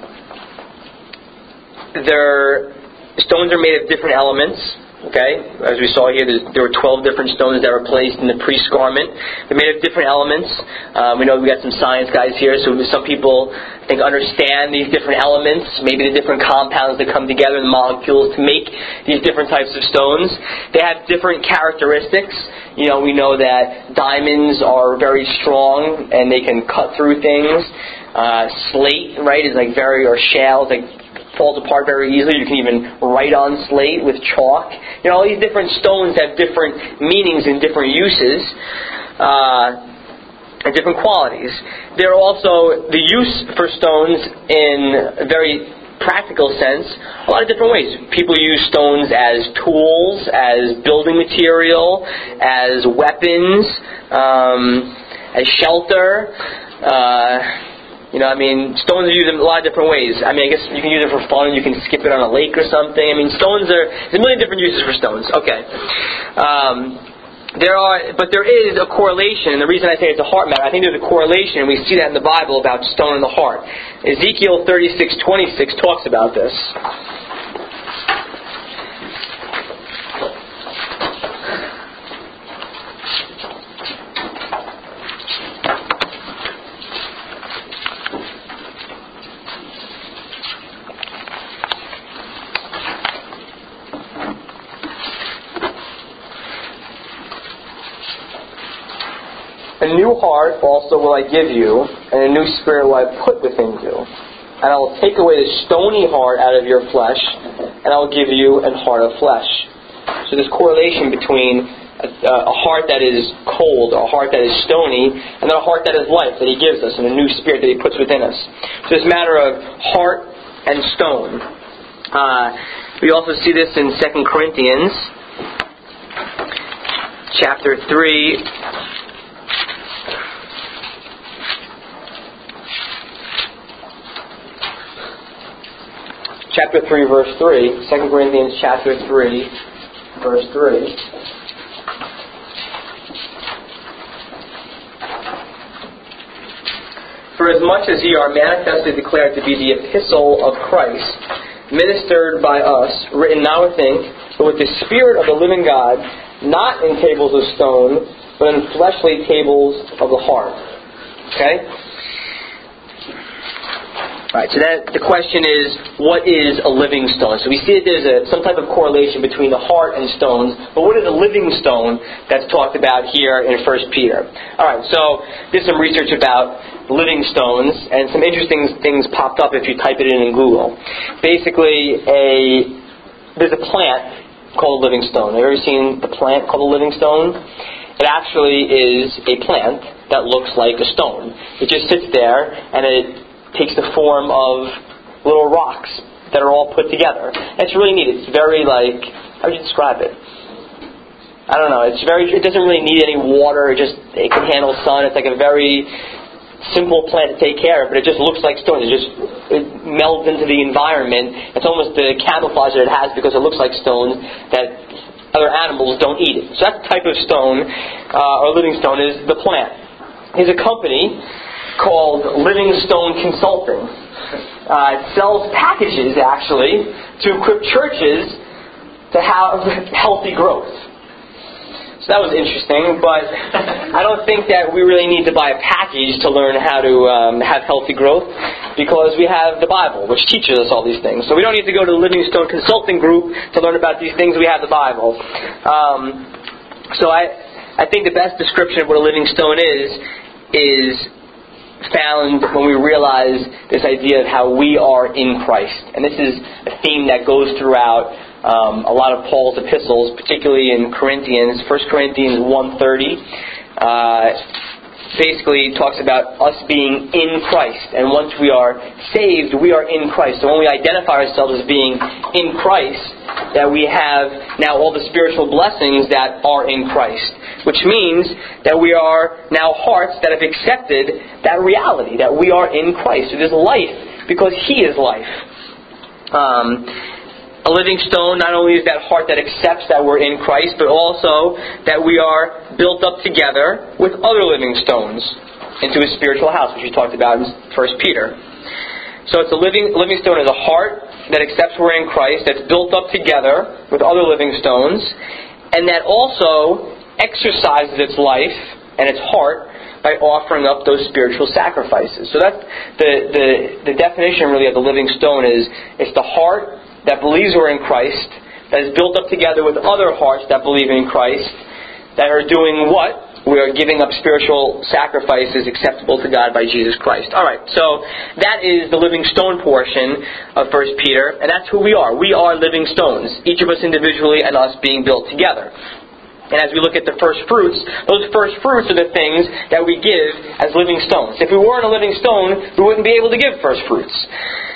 there, stones are made of different elements. Okay, as we saw here, there were twelve different stones that were placed in the priest's garment. They're made of different elements. Um, we know we got some science guys here, so some people I think understand these different elements, maybe the different compounds that come together, the molecules to make these different types of stones. They have different characteristics. You know, we know that diamonds are very strong and they can cut through things. Uh, slate, right, is like very, or shale, like falls apart very easily. You can even write on slate with chalk. You know, all these different stones have different meanings and different uses, uh, and different qualities. There are also the use for stones in very practical sense, a lot of different ways. People use stones as tools, as building material, as weapons, um, as shelter. Uh, you know, I mean, stones are used in a lot of different ways. I mean, I guess you can use it for fun. You can skip it on a lake or something. I mean, stones are, there's a million different uses for stones. Okay. Um, There are, but there is a correlation, and the reason I say it's a heart matter, I think there's a correlation, and we see that in the Bible about stone in the heart. Ezekiel thirty-six twenty-six talks about this. A new heart also will I give you, and a new spirit will I put within you. And I will take away the stony heart out of your flesh, and I will give you a heart of flesh. So there's correlation between a, a heart that is cold, a heart that is stony, and then a heart that is life that He gives us, and a new spirit that He puts within us. So it's a matter of heart and stone. Uh, we also see this in Second Corinthians, chapter three. Chapter three, verse three. Second Corinthians chapter three, verse three. For as much as ye are manifestly declared to be the epistle of Christ, ministered by us, written not with ink, but with the Spirit of the living God, not in tables of stone, but in fleshly tables of the heart. Okay? Alright, so that the question is, what is a living stone? So we see that there's a, some type of correlation between the heart and stones, but what is a living stone that's talked about here in First Peter? Alright, so there's some research about living stones, and some interesting things popped up if you type it in in Google. Basically, a there's a plant called a living stone. Have you ever seen the plant called a living stone? It actually is a plant that looks like a stone. It just sits there, and it takes the form of little rocks that are all put together. It's really neat. It's very like, how would you describe it? I don't know. It's very. It doesn't really need any water. It just it can handle sun. It's like a very simple plant to take care of, but it just looks like stone. It just it melds into the environment. It's almost the camouflage that it has because it looks like stone that other animals don't eat it. So that type of stone, uh, or living stone, is the plant. There's a company called Living Stone Consulting. Uh, it sells packages, actually, to equip churches to have healthy growth. So that was interesting, but I don't think that we really need to buy a package to learn how to um, have healthy growth, because we have the Bible, which teaches us all these things. So we don't need to go to the Living Stone Consulting Group to learn about these things. We have the Bible. Um, so I, I think the best description of what a living stone is, is found when we realize this idea of how we are in Christ. And this is a theme that goes throughout um, a lot of Paul's epistles, particularly in Corinthians. First Corinthians one thirty uh, basically talks about us being in Christ. And once we are saved, we are in Christ. So when we identify ourselves as being in Christ, that we have now all the spiritual blessings that are in Christ. Which means that we are now hearts that have accepted that reality, that we are in Christ. It is life because He is life. Um, a living stone not only is that heart that accepts that we're in Christ, but also that we are built up together with other living stones into a spiritual house, which we talked about in First Peter. So it's a living living stone is a heart that accepts we're in Christ, that's built up together with other living stones, and that also exercises its life and its heart by offering up those spiritual sacrifices. So that's the, the, the definition really of the living stone is it's the heart that believes we're in Christ, that is built up together with other hearts that believe in Christ, that are doing what? We are giving up spiritual sacrifices acceptable to God by Jesus Christ. Alright, so that is the living stone portion of First Peter, and that's who we are. We are living stones, each of us individually and us being built together. And as we look at the first fruits, those first fruits are the things that we give as living stones. If we weren't a living stone, we wouldn't be able to give first fruits.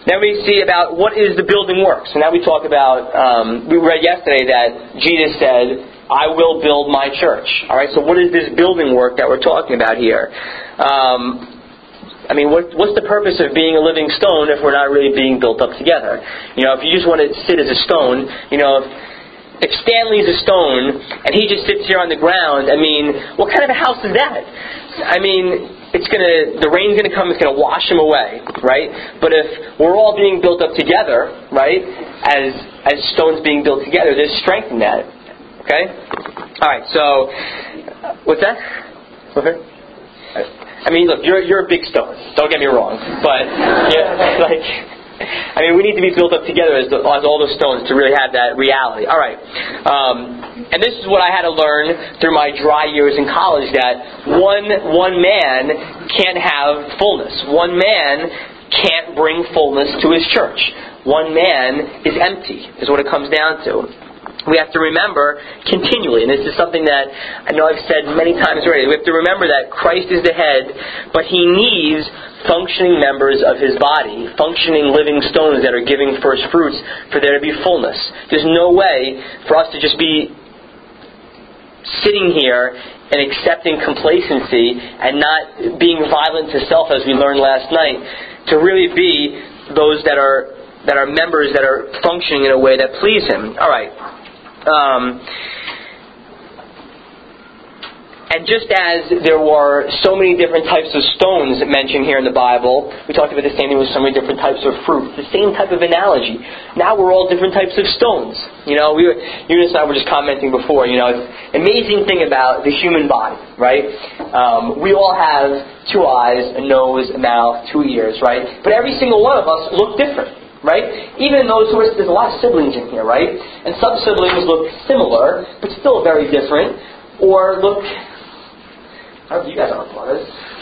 Then we see about what is the building work. So now we talk about, um, we read yesterday that Jesus said, I will build my church. All right, so what is this building work that we're talking about here? Um, I mean, what, what's the purpose of being a living stone if we're not really being built up together? You know, if you just want to sit as a stone, you know, if, if Stanley's a stone and he just sits here on the ground, I mean, what kind of a house is that? I mean, it's gonna, the rain's gonna come, it's gonna wash him away, right? But if we're all being built up together, right, as as stones being built together, there's strength in that. Okay? Alright, so, what's that? Okay. I mean, look, you're you're a big stone. Don't get me wrong. But, yeah, like, I mean, we need to be built up together as, the, as all the stones to really have that reality. Alright. Um, and this is what I had to learn through my dry years in college, that one one man can't have fullness. One man can't bring fullness to his church. One man is empty, is what it comes down to. We have to remember continually, and this is something that I know I've said many times already, we have to remember that Christ is the head, but He needs functioning members of His body, functioning living stones that are giving first fruits for there to be fullness. There's no way for us to just be sitting here and accepting complacency and not being violent to self, as we learned last night, to really be those that are that are members that are functioning in a way that please Him. All right. Um, and just as there were so many different types of stones mentioned here in the Bible, we talked about the same thing with so many different types of fruit. The same type of analogy. Now we're all different types of stones. You know, we were, Eunice and I were just commenting before. You know, it's an amazing thing about the human body, right? Um, we all have two eyes, a nose, a mouth, two ears, right? But every single one of us look different. Right? Even those who are, there's a lot of siblings in here, right? And some siblings look similar, but still very different. Or look, I don't know if you guys are brothers.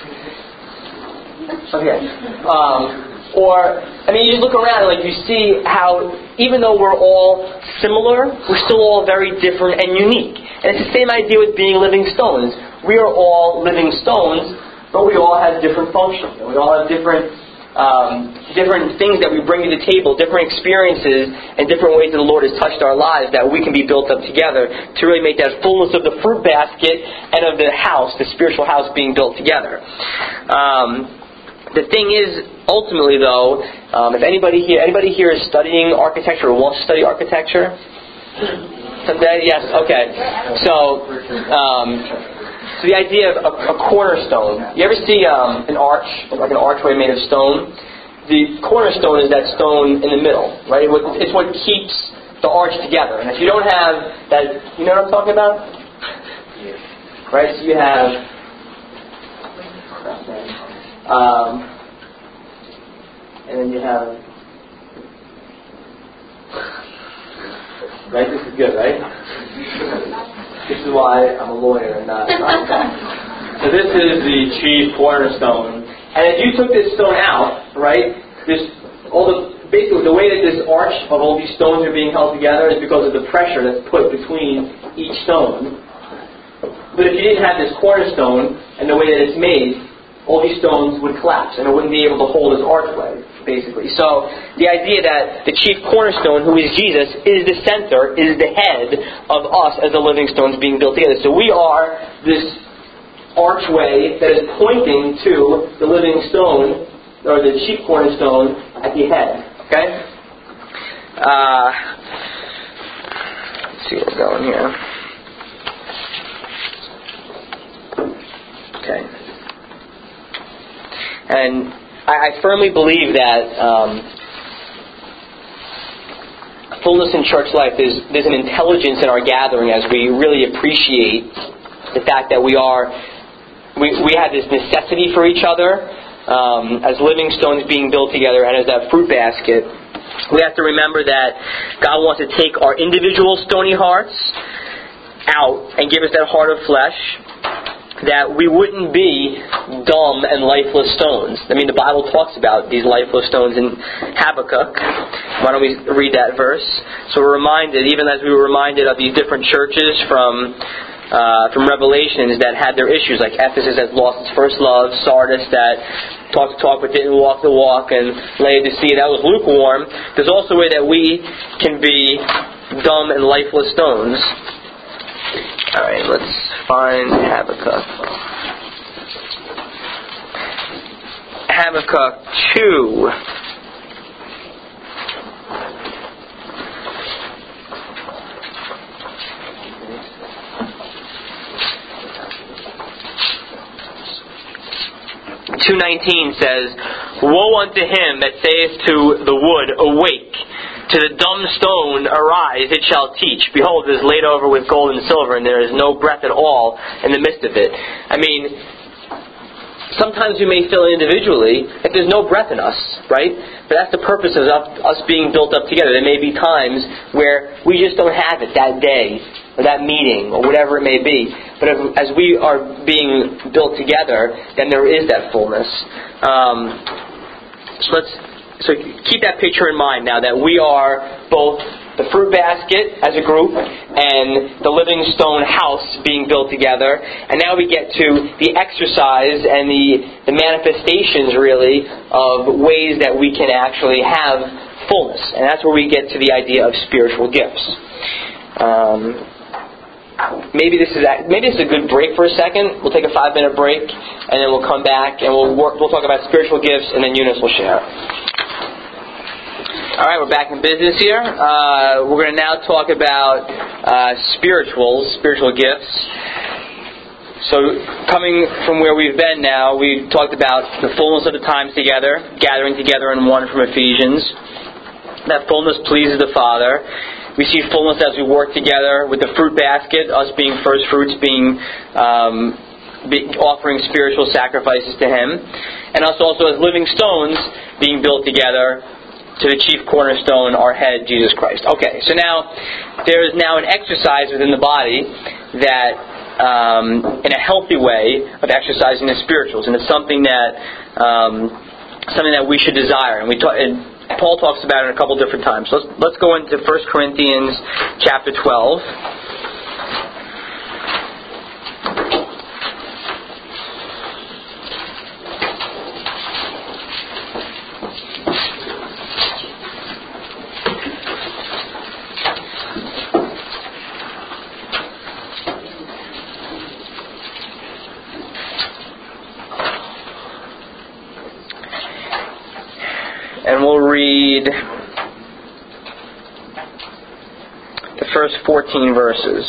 Okay. Um, or, I mean, you just look around and like you see how, even though we're all similar, we're still all very different and unique. And it's the same idea with being living stones. We are all living stones, but we all have different functions. And we all have different Um, different things that we bring to the table, different experiences, and different ways that the Lord has touched our lives that we can be built up together to really make that fullness of the fruit basket and of the house, the spiritual house being built together. Um, the thing is, ultimately though, um, if anybody here, anybody here is studying architecture or wants to study architecture? Someday? Yes? Okay. So, um, So the idea of a, a cornerstone. You ever see um, an arch, like an archway made of stone? The cornerstone is that stone in the middle, right? It's what keeps the arch together. And if you don't have that, you know what I'm talking about? Right? So you have, um, and then you have, right? This is good, right? This is why I'm a lawyer and not So this is the chief cornerstone. And if you took this stone out, right, this all the basically the way that this arch of all these stones are being held together is because of the pressure that's put between each stone. But if you didn't have this cornerstone and the way that it's made, all these stones would collapse and it wouldn't be able to hold this archway, basically. So the idea that the chief cornerstone, who is Jesus, is the center, is the head of us as the living stones being built together. So we are this archway that is pointing to the living stone, or the chief cornerstone at the head. Okay? Uh, let's see what's going here. Okay. And I, I firmly believe that um, fullness in church life, there's, there's an intelligence in our gathering as we really appreciate the fact that we are, we, we have this necessity for each other um, as living stones being built together and as that fruit basket. We have to remember that God wants to take our individual stony hearts out and give us that heart of flesh, that we wouldn't be dumb and lifeless stones. I mean, the Bible talks about these lifeless stones in Habakkuk. Why don't we read that verse? So we're reminded, even as we were reminded of these different churches from uh, from Revelations that had their issues, like Ephesus has lost its first love, Sardis that talked the talk but didn't walk the walk, and Laodicea that was lukewarm. There's also a way that we can be dumb and lifeless stones. Alright, let's find Habakkuk. Habakkuk two. two nineteen says, "Woe unto him that saith to the wood, Awake! To the dumb stone, Arise, it shall teach. Behold, it is laid over with gold and silver, and there is no breath at all in the midst of it." I mean, sometimes we may feel individually that there's no breath in us, right? But that's the purpose of us being built up together. There may be times where we just don't have it that day, or that meeting, or whatever it may be. But if, as we are being built together, then there is that fullness. Um, so let's so keep that picture in mind now, that we are both the fruit basket as a group and the living stone house being built together. And now we get to the exercise and the, the manifestations, really, of ways that we can actually have fullness. And that's where we get to the idea of spiritual gifts. Um, maybe this is a, maybe this is a good break for a second. We'll take a five minute break, and then we'll come back and we'll work, we'll talk about spiritual gifts, and then Eunice will share. All right, we're back in business here. Uh, we're going to now talk about uh, spirituals, spiritual gifts. So, coming from where we've been now, we've talked about the fullness of the times together, gathering together in one from Ephesians. That fullness pleases the Father. We see fullness as we work together with the fruit basket, us being first fruits, being um, be offering spiritual sacrifices to Him, and us also as living stones being built together to the chief cornerstone, our head, Jesus Christ. Okay, so now there is now an exercise within the body that, um, in a healthy way, of exercising the spirituals, and it's something that um, something that we should desire. And we talk, and Paul talks about it a couple different times. So let's let's go into First Corinthians chapter twelve. And we'll read the first fourteen verses.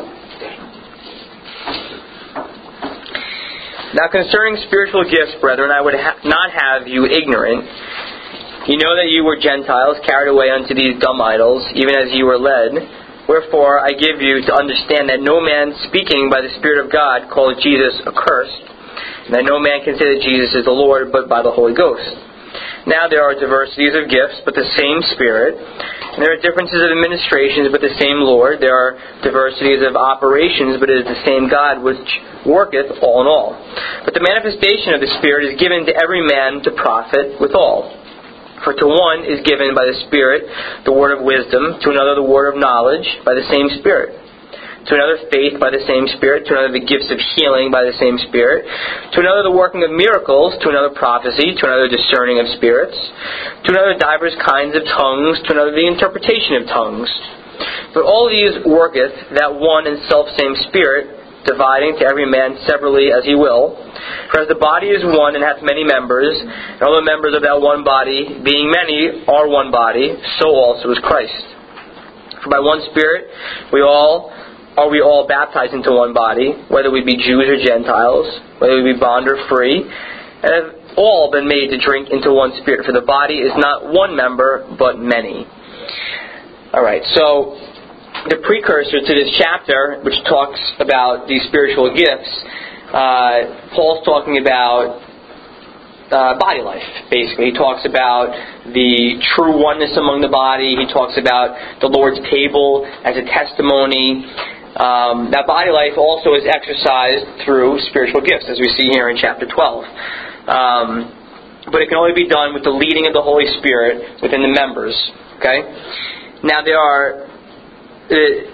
"Now concerning spiritual gifts, brethren, I would ha- not have you ignorant. You know that you were Gentiles, carried away unto these dumb idols, even as you were led. Wherefore I give you to understand that no man speaking by the Spirit of God calleth Jesus accursed, and that no man can say that Jesus is the Lord but by the Holy Ghost. Now there are diversities of gifts, but the same Spirit. And there are differences of administrations, but the same Lord. There are diversities of operations, but it is the same God which worketh all in all. But the manifestation of the Spirit is given to every man to profit withal. For to one is given by the Spirit the word of wisdom, to another the word of knowledge by the same Spirit, to another faith by the same Spirit, to another the gifts of healing by the same Spirit, to another the working of miracles, to another prophecy, to another discerning of spirits, to another divers kinds of tongues, to another the interpretation of tongues. But all these worketh that one and selfsame Spirit, dividing to every man severally as he will. For as the body is one and hath many members, and all the members of that one body, being many, are one body, so also is Christ. For by one Spirit we all are we all baptized into one body, whether we be Jews or Gentiles, whether we be bond or free, and have all been made to drink into one Spirit. For the body is not one member, but many." Alright, so the precursor to this chapter, which talks about these spiritual gifts, uh, Paul's talking about uh, body life, basically. He talks about the true oneness among the body. He talks about the Lord's table as a testimony. Um, that body life also is exercised through spiritual gifts, as we see here in chapter twelve. Um, but it can only be done with the leading of the Holy Spirit within the members. Okay? Now there are... Uh,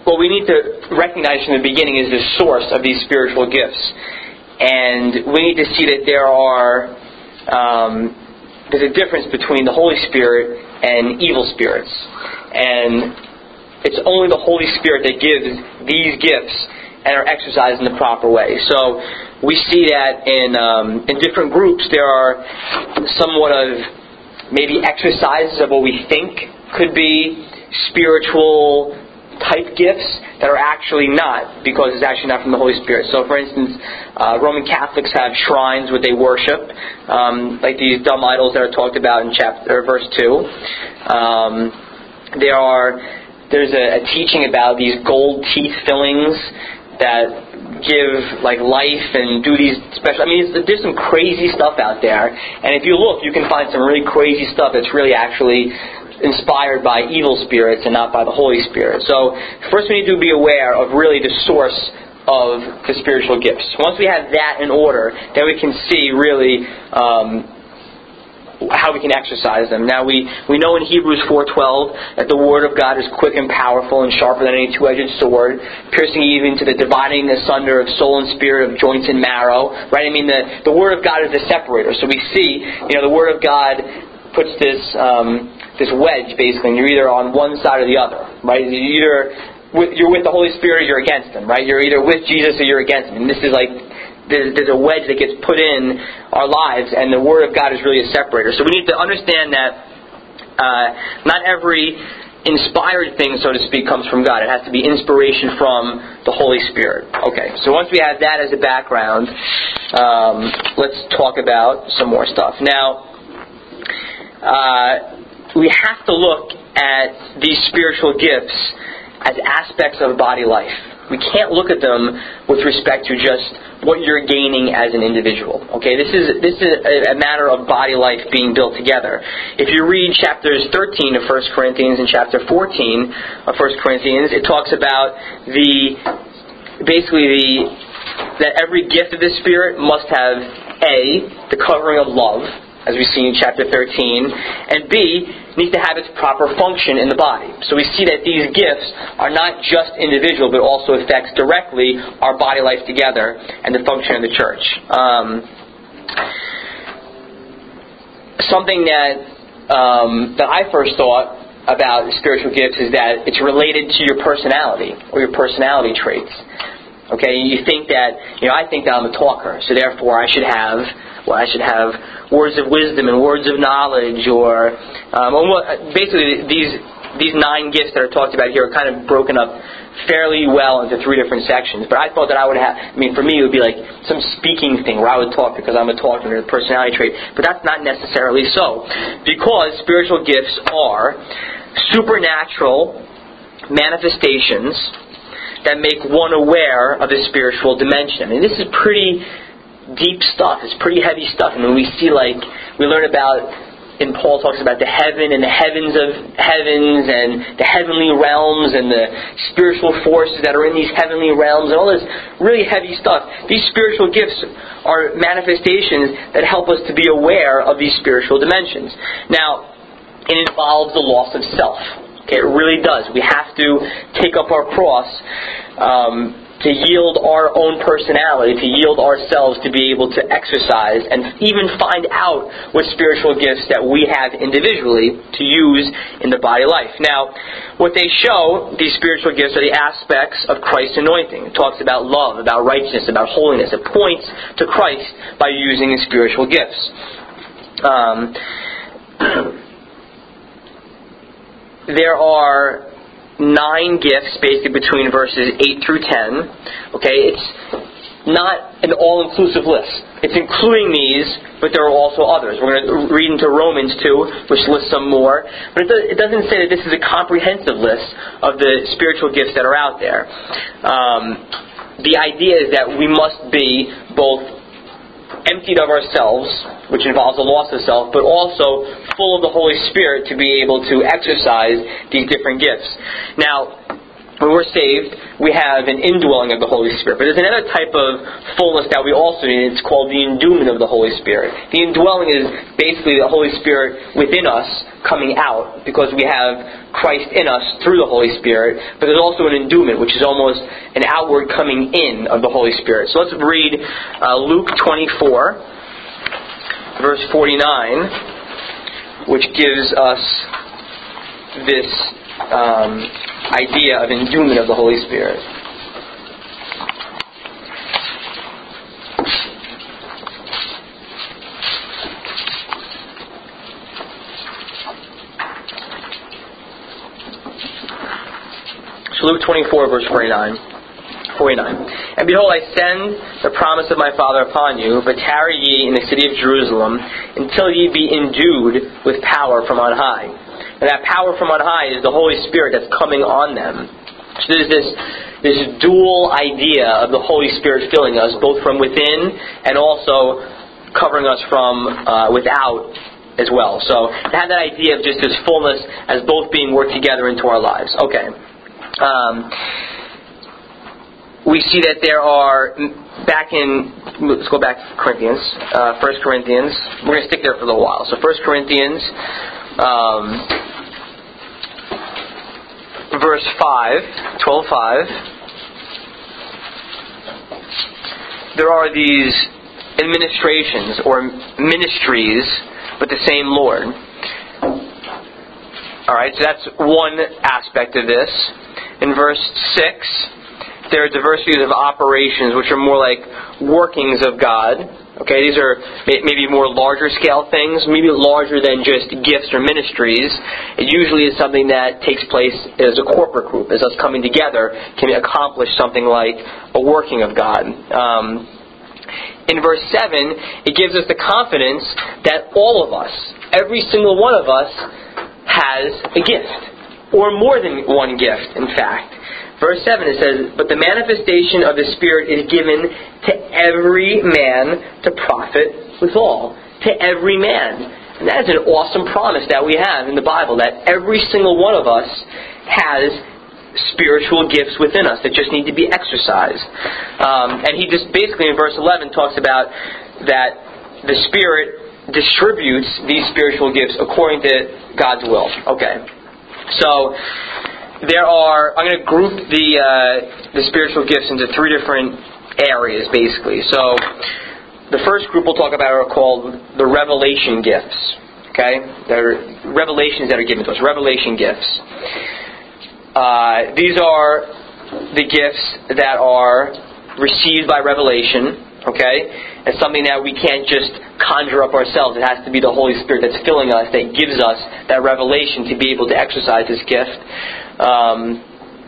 what we need to recognize from the beginning is the source of these spiritual gifts. And we need to see that there are um, there's a difference between the Holy Spirit and evil spirits. And it's only the Holy Spirit that gives these gifts and are exercised in the proper way. So we see that in um, in different groups there are somewhat of maybe exercises of what we think could be spiritual type gifts that are actually not, because it's actually not from the Holy Spirit. So for instance, uh, Roman Catholics have shrines where they worship, um, like these dumb idols that are talked about in chapter or verse two. Um, there are there's a, a teaching about these gold teeth fillings that give like life and do these special. I mean, it's, there's some crazy stuff out there, and if you look, you can find some really crazy stuff that's really actually inspired by evil spirits and not by the Holy Spirit. So first we need to be aware of really the source of the spiritual gifts. Once we have that in order, then we can see really um, how we can exercise them. Now we, we know in Hebrews four twelve that the Word of God is quick and powerful and sharper than any two-edged sword, piercing even to the dividing asunder of soul and spirit, of joints and marrow. Right? I mean, the, the Word of God is the separator. So we see, you know, the Word of God puts this um, this wedge, basically, and you're either on one side or the other, right? You're either with, you're with the Holy Spirit or you're against Him, right? You're either with Jesus or you're against Him. And this is like, there's, there's a wedge that gets put in our lives, and the Word of God is really a separator. So we need to understand that uh, not every inspired thing, so to speak, comes from God. It has to be inspiration from the Holy Spirit. Okay, so once we have that as a background, um, let's talk about some more stuff. Now, uh, we have to look at these spiritual gifts as aspects of body life. We can't look at them with respect to just what you're gaining as an individual. Okay, this is this is a matter of body life being built together. If you read chapters thirteen of First Corinthians and chapter fourteen of First Corinthians, it talks about the basically the that every gift of the Spirit must have A, the covering of love, as we see in chapter thirteen, and B, needs to have its proper function in the body. So we see that these gifts are not just individual, but also affects directly our body life together and the function of the church. Um, something that um, that I first thought about spiritual gifts is that it's related to your personality or your personality traits. Okay, you think that, you know, I think that I'm a talker, so therefore I should have, well, I should have words of wisdom and words of knowledge, or um, basically these these nine gifts that are talked about here are kind of broken up fairly well into three different sections. But I thought that I would have, I mean, for me it would be like some speaking thing where I would talk because I'm a talker and a personality trait. But that's not necessarily so, because spiritual gifts are supernatural manifestations that make one aware of the spiritual dimension. I mean, this is pretty deep stuff. It's pretty heavy stuff. I mean, we see, like, we learn about, and Paul talks about the heaven and the heavens of heavens and the heavenly realms and the spiritual forces that are in these heavenly realms and all this really heavy stuff. These spiritual gifts are manifestations that help us to be aware of these spiritual dimensions. Now, it involves the loss of self. Okay, it really does. We have to take up our cross um, to yield our own personality, to yield ourselves to be able to exercise and even find out what spiritual gifts that we have individually to use in the body life. Now, what they show, these spiritual gifts, are the aspects of Christ's anointing. It talks about love, about righteousness, about holiness. It points to Christ by using the spiritual gifts. Um... There are nine gifts basically between verses eight through ten. Okay, it's not an all-inclusive list. It's including these, but there are also others. We're going to read into Romans two, which lists some more. But it doesn't say that this is a comprehensive list of the spiritual gifts that are out there. Um, the idea is that we must be both emptied of ourselves, which involves the loss of self, but also full of the Holy Spirit to be able to exercise these different gifts. Now, when we're saved, we have an indwelling of the Holy Spirit. But there's another type of fullness that we also need. It's called the endowment of the Holy Spirit. The indwelling is basically the Holy Spirit within us coming out because we have Christ in us through the Holy Spirit. But there's also an endowment, which is almost an outward coming in of the Holy Spirit. So let's read uh, Luke twenty-four, verse forty-nine, which gives us this Um, idea of endowment of the Holy Spirit. So Luke twenty-four, verse forty-nine. forty-nine. And behold, I send the promise of my Father upon you, but tarry ye in the city of Jerusalem until ye be endued with power from on high. And that power from on high is the Holy Spirit that's coming on them. So there's this this dual idea of the Holy Spirit filling us, both from within and also covering us from uh, without as well. So to have that idea of just this fullness as both being worked together into our lives. Okay. Um, we see that there are, back in, let's go back to Corinthians, uh, First Corinthians. We're going to stick there for a little while. So First Corinthians, Um, verse five, twelve five. There are these administrations or ministries, but the same Lord. Alright, so that's one aspect of this. In verse six, there are diversities of operations, which are more like workings of God. Okay, these are maybe more larger scale things, maybe larger than just gifts or ministries. It usually is something that takes place as a corporate group, as us coming together can accomplish something like a working of God. Um, in verse seven, it gives us the confidence that all of us, every single one of us, has a gift, or more than one gift, in fact. Verse seven, it says, but the manifestation of the Spirit is given to every man to profit withal. To every man. And that is an awesome promise that we have in the Bible, that every single one of us has spiritual gifts within us that just need to be exercised. Um, and he just basically in verse eleven talks about that the Spirit distributes these spiritual gifts according to God's will. Okay. So there are, I'm going to group the uh, the spiritual gifts into three different areas, basically. So the first group we'll talk about are called the revelation gifts. Okay? They're revelations that are given to us. Revelation gifts. Uh, these are the gifts that are received by revelation. Okay? It's something that we can't just conjure up ourselves. It has to be the Holy Spirit that's filling us, that gives us that revelation to be able to exercise this gift. Um,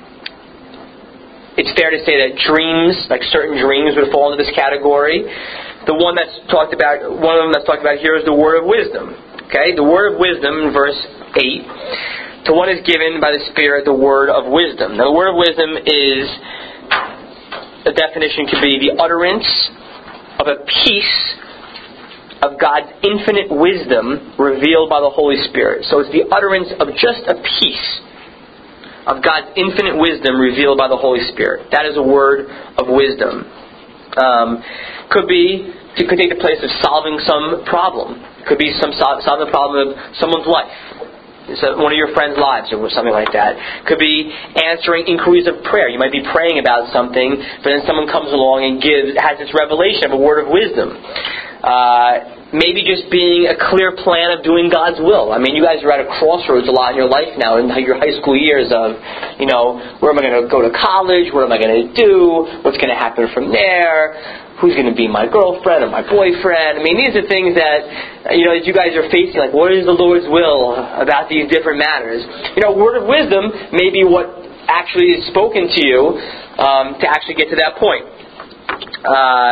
it's fair to say that dreams, like certain dreams, would fall into this category. The one that's talked about, one of them that's talked about here is the word of wisdom. Okay, the word of wisdom in verse eight. To one is given by the Spirit the word of wisdom. Now, the word of wisdom is, the definition could be the utterance of a piece of God's infinite wisdom revealed by the Holy Spirit. So it's the utterance of just a piece of God's infinite wisdom revealed by the Holy Spirit. That is a word of wisdom. Um, could be, it could take the place of solving some problem. Could be some sol- solving the problem of someone's life. So one of your friends' lives or something like that. Could be answering inquiries of prayer. You might be praying about something, but then someone comes along and gives has this revelation of a word of wisdom. Uh, maybe just being a clear plan of doing God's will. I mean, you guys are at a crossroads a lot in your life now, in your high school years of, you know, where am I going to go to college? What am I going to do? What's going to happen from there? Who's going to be my girlfriend or my boyfriend? I mean, these are things that, you know, as you guys are facing, like, what is the Lord's will about these different matters? You know, word of wisdom may be what actually is spoken to you um, to actually get to that point. Uh,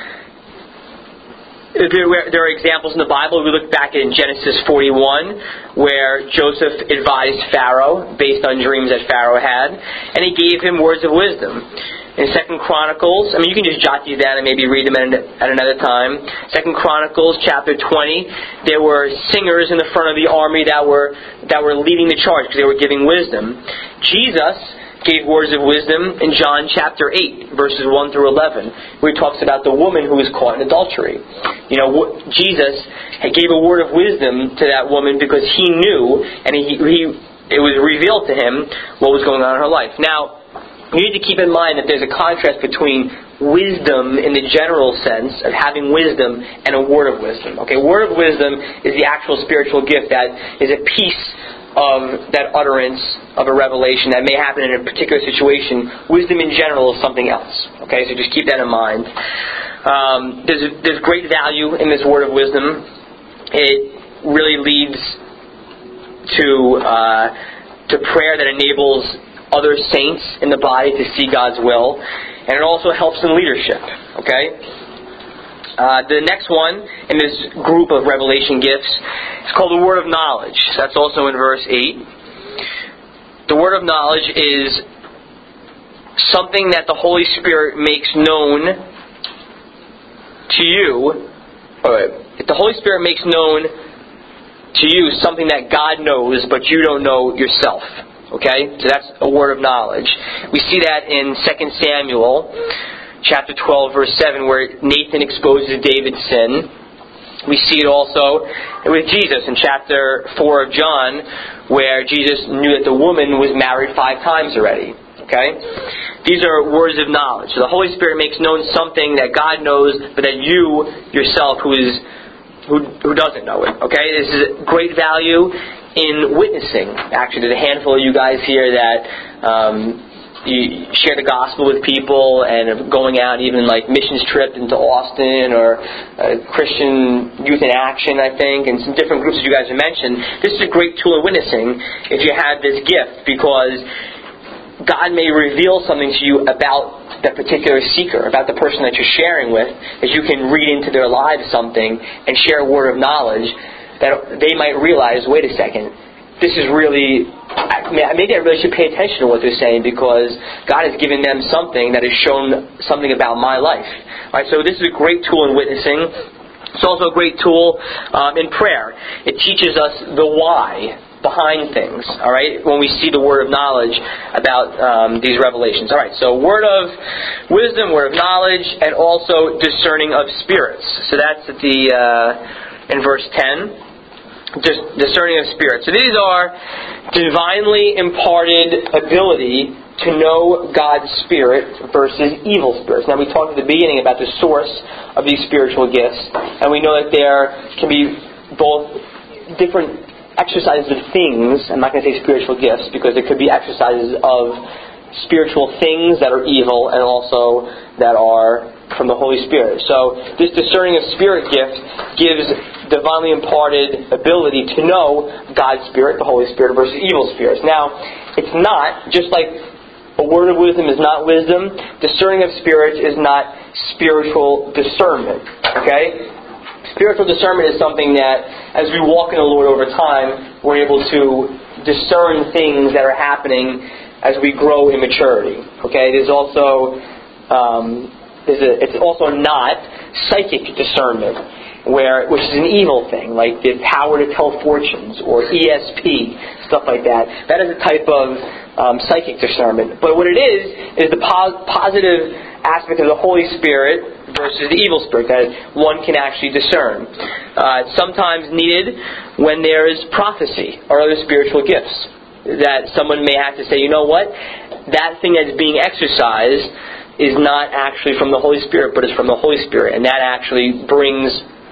there, there are examples in the Bible. We look back in Genesis forty-one, where Joseph advised Pharaoh based on dreams that Pharaoh had, and he gave him words of wisdom. In Second Chronicles, I mean, you can just jot these down and maybe read them at another time. Second Chronicles, chapter twenty, there were singers in the front of the army that were that were leading the charge because they were giving wisdom. Jesus gave words of wisdom in John chapter eight, verses one through eleven, where he talks about the woman who was caught in adultery. You know, Jesus gave a word of wisdom to that woman because he knew, and he, he it was revealed to him what was going on in her life. Now, you need to keep in mind that there's a contrast between wisdom in the general sense of having wisdom and a word of wisdom. Okay, word of wisdom is the actual spiritual gift that is a piece of that utterance of a revelation that may happen in a particular situation. Wisdom in general is something else. Okay, so just keep that in mind. Um, there's, there's great value in this word of wisdom. It really leads to uh, to prayer that enables other saints in the body to see God's will, and it also helps in leadership. Okay. Uh, the next one in this group of revelation gifts is called the word of knowledge. That's also in verse eight. The word of knowledge is something that the Holy Spirit makes known to you. If the Holy Spirit makes known to you something that God knows, but you don't know yourself. Okay? So that's a word of knowledge. We see that in Second Samuel chapter twelve, verse seven, where Nathan exposes David's sin. We see it also with Jesus in chapter four of John, where Jesus knew that the woman was married five times already. Okay? These are words of knowledge. So the Holy Spirit makes known something that God knows, but that you yourself, who is who who doesn't know it. Okay? This is great value in witnessing. Actually, there's a handful of you guys here that um, you share the gospel with people and going out even like missions trip into Austin or uh, Christian Youth in Action, I think, and some different groups that you guys have mentioned. This is a great tool in witnessing if you have this gift, because God may reveal something to you about that particular seeker, about the person that you're sharing with, that you can read into their lives something and share a word of knowledge that they might realize, wait a second, this is really, maybe I really should pay attention to what they're saying, because God has given them something that has shown something about my life. All right, so this is a great tool in witnessing. It's also a great tool um, in prayer. It teaches us the why behind things. All right, when we see the word of knowledge about um, these revelations. All right, so word of wisdom, word of knowledge, and also discerning of spirits. So that's at the uh, in verse ten. Just discerning of spirits. So these are divinely imparted ability to know God's Spirit versus evil spirits. Now, we talked at the beginning about the source of these spiritual gifts, and we know that there can be both different exercises of things. I'm not going to say spiritual gifts, because there could be exercises of spiritual things that are evil and also that are from the Holy Spirit. So this discerning of spirit gift gives divinely imparted ability to know God's Spirit, the Holy Spirit, versus evil spirits. Now, it's not, just like a word of wisdom is not wisdom, discerning of spirits is not spiritual discernment. Okay? Spiritual discernment is something that, as we walk in the Lord over time, we're able to discern things that are happening as we grow in maturity. Okay? There's also um, there's a, it's also not psychic discernment, where which is an evil thing, like the power to tell fortunes or E S P, stuff like that. That is a type of um, psychic discernment. But what it is is the po- positive aspect of the Holy Spirit versus the evil spirit that one can actually discern. Uh, it's sometimes needed when there is prophecy or other spiritual gifts, that someone may have to say, you know what, that thing that's being exercised is not actually from the Holy Spirit, but is from the Holy Spirit, and that actually brings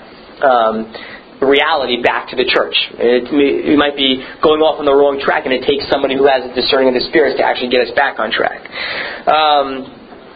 um, reality back to the church. It, it might be going off on the wrong track, and it takes somebody who has a discerning of the spirits to actually get us back on track. Um,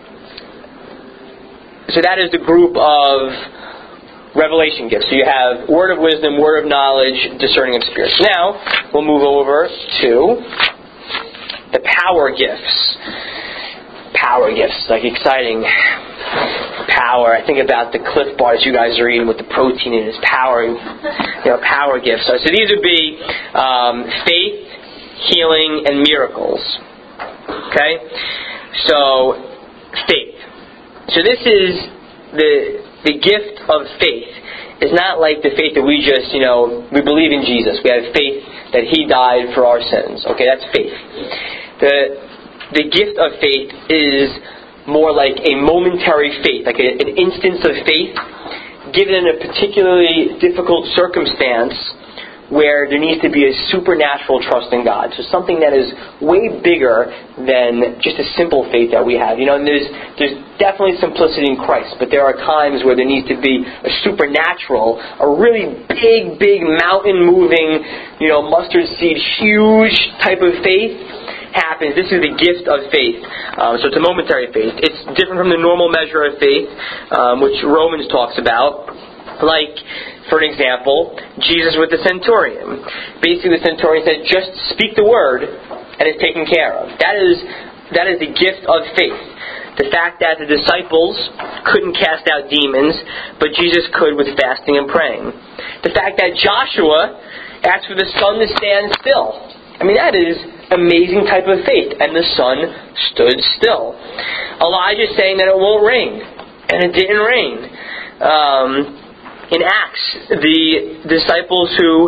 so that is the group of revelation gifts. So you have word of wisdom, word of knowledge, discerning of spirits. Now, we'll move over to the power gifts. Power gifts, like exciting power. I think about the Cliff Bars you guys are eating with the protein in it. It's power, you know, power gifts. So, so these would be um, faith, healing, and miracles. Okay? So, faith. So this is the the gift of faith. It's not like the faith that we just, you know, we believe in Jesus. We have faith that He died for our sins. Okay, that's faith. The the gift of faith is more like a momentary faith, like a, an instance of faith given in a particularly difficult circumstance where there needs to be a supernatural trust in God. So something that is way bigger than just a simple faith that we have. You know, and there's there's definitely simplicity in Christ, but there are times where there needs to be a supernatural, a really big, big mountain-moving, you know, mustard seed, huge type of faith happens. This is the gift of faith. Um, so it's a momentary faith. It's different from the normal measure of faith, um, which Romans talks about. Like, for an example, Jesus with the centurion. Basically, the centurion said, just speak the word and it's taken care of. That is, that is the gift of faith. The fact that the disciples couldn't cast out demons, but Jesus could with fasting and praying. The fact that Joshua asked for the sun to stand still. I mean, that is amazing type of faith. And the sun stood still. Elijah saying that it won't rain. And it didn't rain. Um... In Acts, the disciples who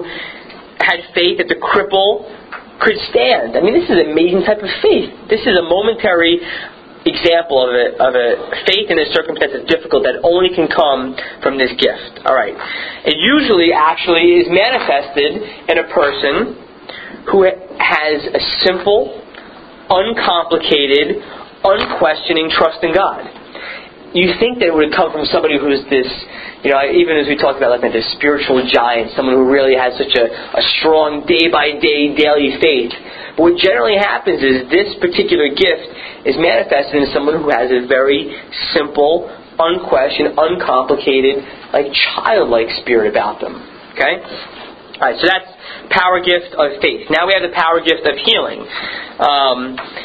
had faith that the cripple could stand. I mean, this is an amazing type of faith. This is a momentary example of a, of a faith in a circumstance that's difficult that only can come from this gift. All right. It usually actually is manifested in a person who has a simple, uncomplicated, unquestioning trust in God. You think that it would come from somebody who's this, you know, even as we talked about, like this spiritual giant, someone who really has such a, a strong day-by-day, daily faith. But what generally happens is this particular gift is manifested in someone who has a very simple, unquestioned, uncomplicated, like childlike spirit about them. Okay? All right, so that's power gift of faith. Now we have the power gift of healing. Um...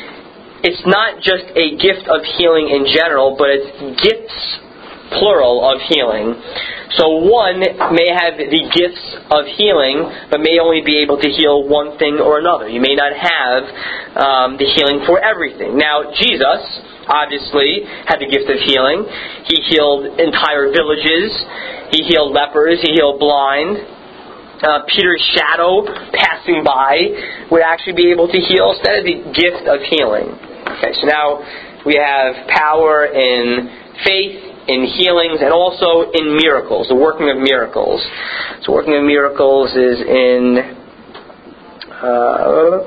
It's not just a gift of healing in general, but it's gifts, plural, of healing. So one may have the gifts of healing, but may only be able to heal one thing or another. You may not have um, the healing for everything. Now, Jesus, obviously, had the gift of healing. He healed entire villages. He healed lepers. He healed blind. Uh, Peter's shadow passing by would actually be able to heal. So that is the gift of healing. Okay, so now we have power in faith, in healings, and also in miracles, the working of miracles. So working of miracles is in uh,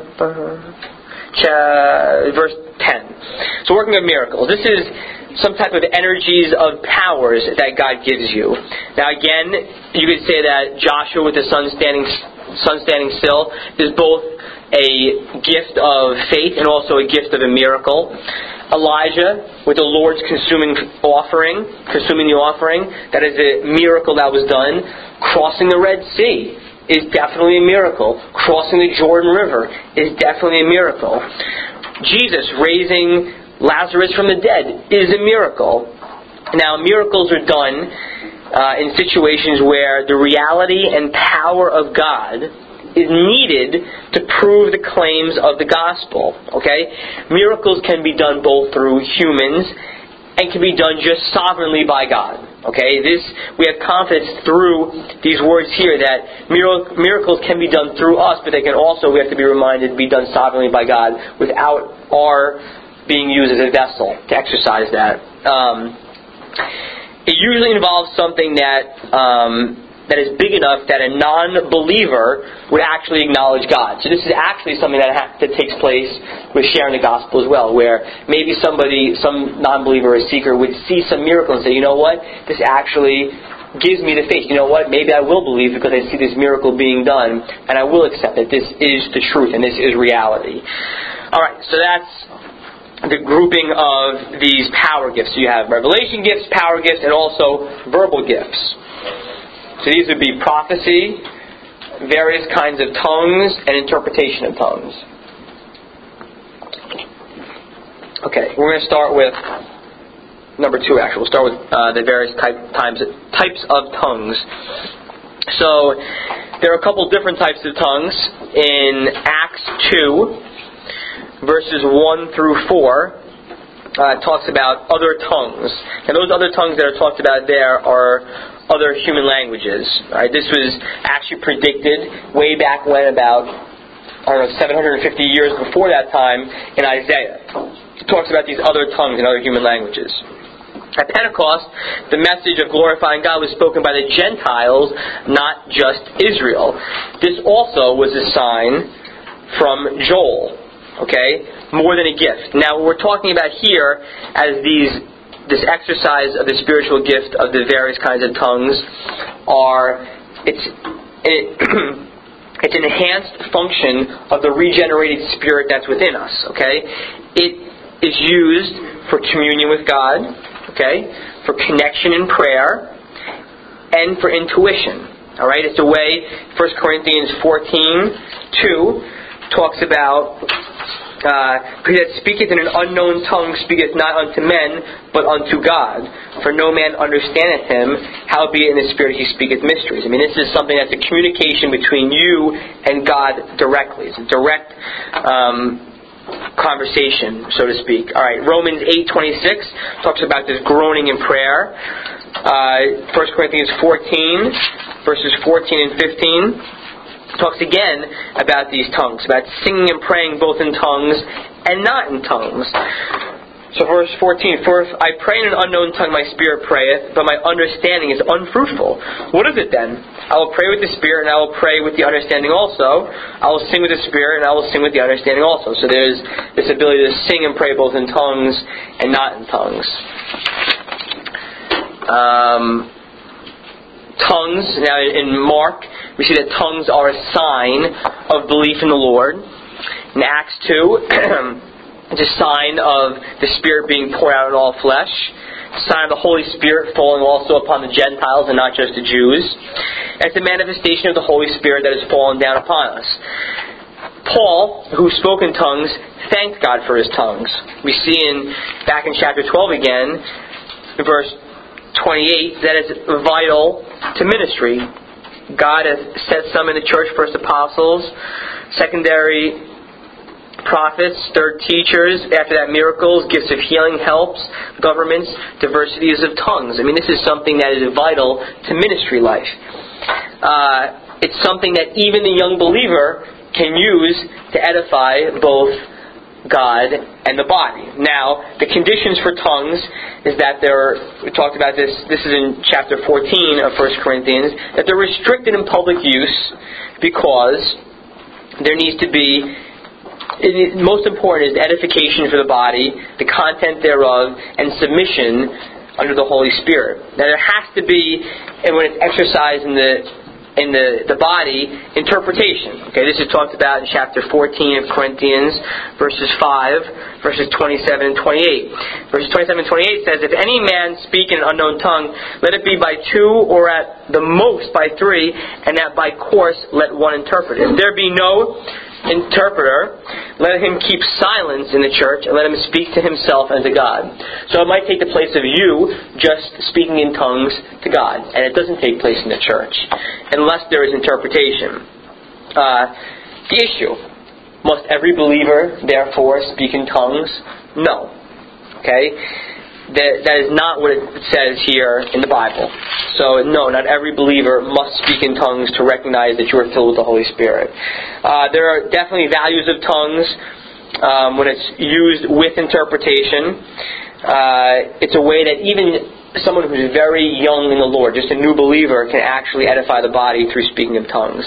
verse ten. So working of miracles. This is some type of energies of powers that God gives you. Now again, you could say that Joshua with the sun standing sun standing still is both a gift of faith and also a gift of a miracle. Elijah with the Lord's consuming offering, consuming the offering, that is a miracle that was done. Crossing the Red Sea is definitely a miracle. Crossing the Jordan River is definitely a miracle. Jesus raising Lazarus from the dead is a miracle. Now, miracles are done uh, in situations where the reality and power of God is needed to prove the claims of the gospel. Okay? Miracles can be done both through humans and can be done just sovereignly by God. Okay? This, we have confidence through these words here that miracles can be done through us, but they can also, we have to be reminded, be done sovereignly by God without our being used as a vessel to exercise that. Um, it usually involves something that um, that is big enough that a non-believer would actually acknowledge God. So this is actually something that, ha- that takes place with sharing the gospel as well, where maybe somebody, some non-believer or seeker would see some miracle and say, you know what, this actually gives me the faith. You know what, maybe I will believe because I see this miracle being done, and I will accept that this is the truth and this is reality. Alright, so that's the grouping of these power gifts. So you have revelation gifts, power gifts, and also verbal gifts. So these would be prophecy, various kinds of tongues, and interpretation of tongues. Okay, we're going to start with number two, actually. We'll start with uh, the various type, types, types of tongues. So there are a couple different types of tongues. In Acts two, verses one through four, uh, it talks about other tongues. And those other tongues that are talked about there are other human languages. Right? This was actually predicted way back when, about I don't know, seven hundred fifty years before that time in Isaiah. It talks about these other tongues and other human languages. At Pentecost, the message of glorifying God was spoken by the Gentiles, not just Israel. This also was a sign from Joel, okay? More than a gift. Now, what we're talking about here as these this exercise of the spiritual gift of the various kinds of tongues are, it's it, it's an enhanced function of the regenerated spirit that's within us, okay? It is used for communion with God, okay? For connection in prayer, and for intuition, alright? It's a way, First Corinthians fourteen two talks about Uh, he that speaketh in an unknown tongue speaketh not unto men, but unto God. For no man understandeth him, howbeit in the Spirit he speaketh mysteries. I mean, this is something that's a communication between you and God directly. It's a direct um, conversation, so to speak. All right, Romans eight twenty-six talks about this groaning in prayer. Uh, First Corinthians fourteen, verses fourteen and fifteen. Talks again about these tongues, about singing and praying both in tongues and not in tongues. So verse fourteen, for if I pray in an unknown tongue, my spirit prayeth, but my understanding is unfruitful. What is it then? I will pray with the spirit, and I will pray with the understanding also. I will sing with the spirit, and I will sing with the understanding also. So there's this ability to sing and pray both in tongues and not in tongues. Um... Tongues, now in Mark, we see that tongues are a sign of belief in the Lord. In Acts two, it's a sign of the Spirit being poured out on all flesh. A sign of the Holy Spirit falling also upon the Gentiles and not just the Jews. And it's a manifestation of the Holy Spirit that has fallen down upon us. Paul, who spoke in tongues, thanked God for his tongues. We see in back in chapter twelve again, verse twenty-eight, that is vital to ministry. God has set some in the church, first apostles, secondary prophets, third teachers, after that miracles, gifts of healing, helps, governments, diversities of tongues. I mean, this is something that is vital to ministry life. Uh, it's something that even the young believer can use to edify both God and the body. Now, the conditions for tongues is that they're, we talked about this, this is in chapter fourteen of First Corinthians, that they're restricted in public use because there needs to be, it, most important is edification for the body, the content thereof, and submission under the Holy Spirit. Now there has to be, and when it's exercised in the in the, the body, interpretation. Okay, this is talked about in chapter fourteen of Corinthians, verses five, verses twenty-seven and twenty-eight. Verses twenty-seven and twenty-eight says, if any man speak in an unknown tongue, let it be by two, or at the most by three, and that by course let one interpret. If there be no interpreter, let him keep silence in the church, and let him speak to himself and to God. So it might take the place of you just speaking in tongues to God, and it doesn't take place in the church unless there is interpretation. Uh, the issue, must every believer therefore speak in tongues? No. Okay? That, that is not what it says here in the Bible. So, no, not every believer must speak in tongues to recognize that you are filled with the Holy Spirit. Uh, there are definitely values of tongues um, when it's used with interpretation. Uh, it's a way that even someone who's very young in the Lord, just a new believer, can actually edify the body through speaking of tongues.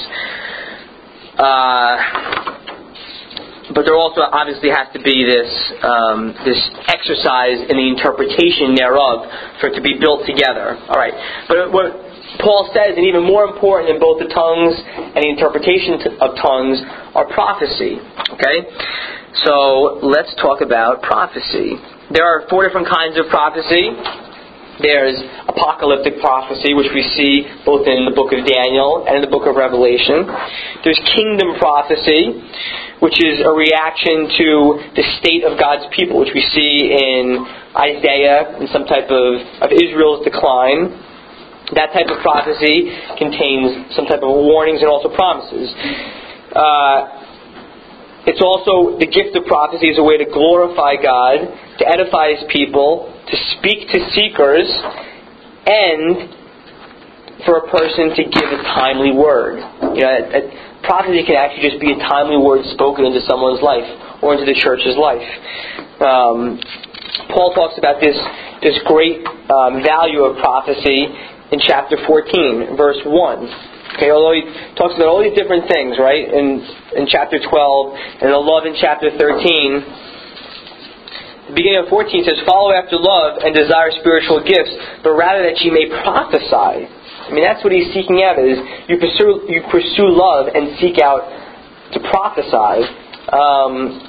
Uh... But there also obviously has to be this um, this exercise in the interpretation thereof for it to be built together. All right. But what Paul says, and even more important than both the tongues and the interpretation of tongues, are prophecy. Okay? So let's talk about prophecy. There are four different kinds of prophecy. There's apocalyptic prophecy, which we see both in the book of Daniel and in the book of Revelation. There's kingdom prophecy, which is a reaction to the state of God's people, which we see in Isaiah and some type of, of Israel's decline. That type of prophecy contains some type of warnings and also promises. Uh, it's also the gift of prophecy is a way to glorify God, to edify His people, to speak to seekers, and for a person to give a timely word. You know, a, a prophecy can actually just be a timely word spoken into someone's life or into the church's life. Um, Paul talks about this this great um, value of prophecy in chapter fourteen, verse one. Okay, although he talks about all these different things, right, in in chapter twelve and the love in chapter thirteen. The beginning of fourteen says, "Follow after love and desire spiritual gifts, but rather that ye may prophesy." I mean, that's what he's seeking out, is you pursue you pursue love and seek out to prophesy. Um,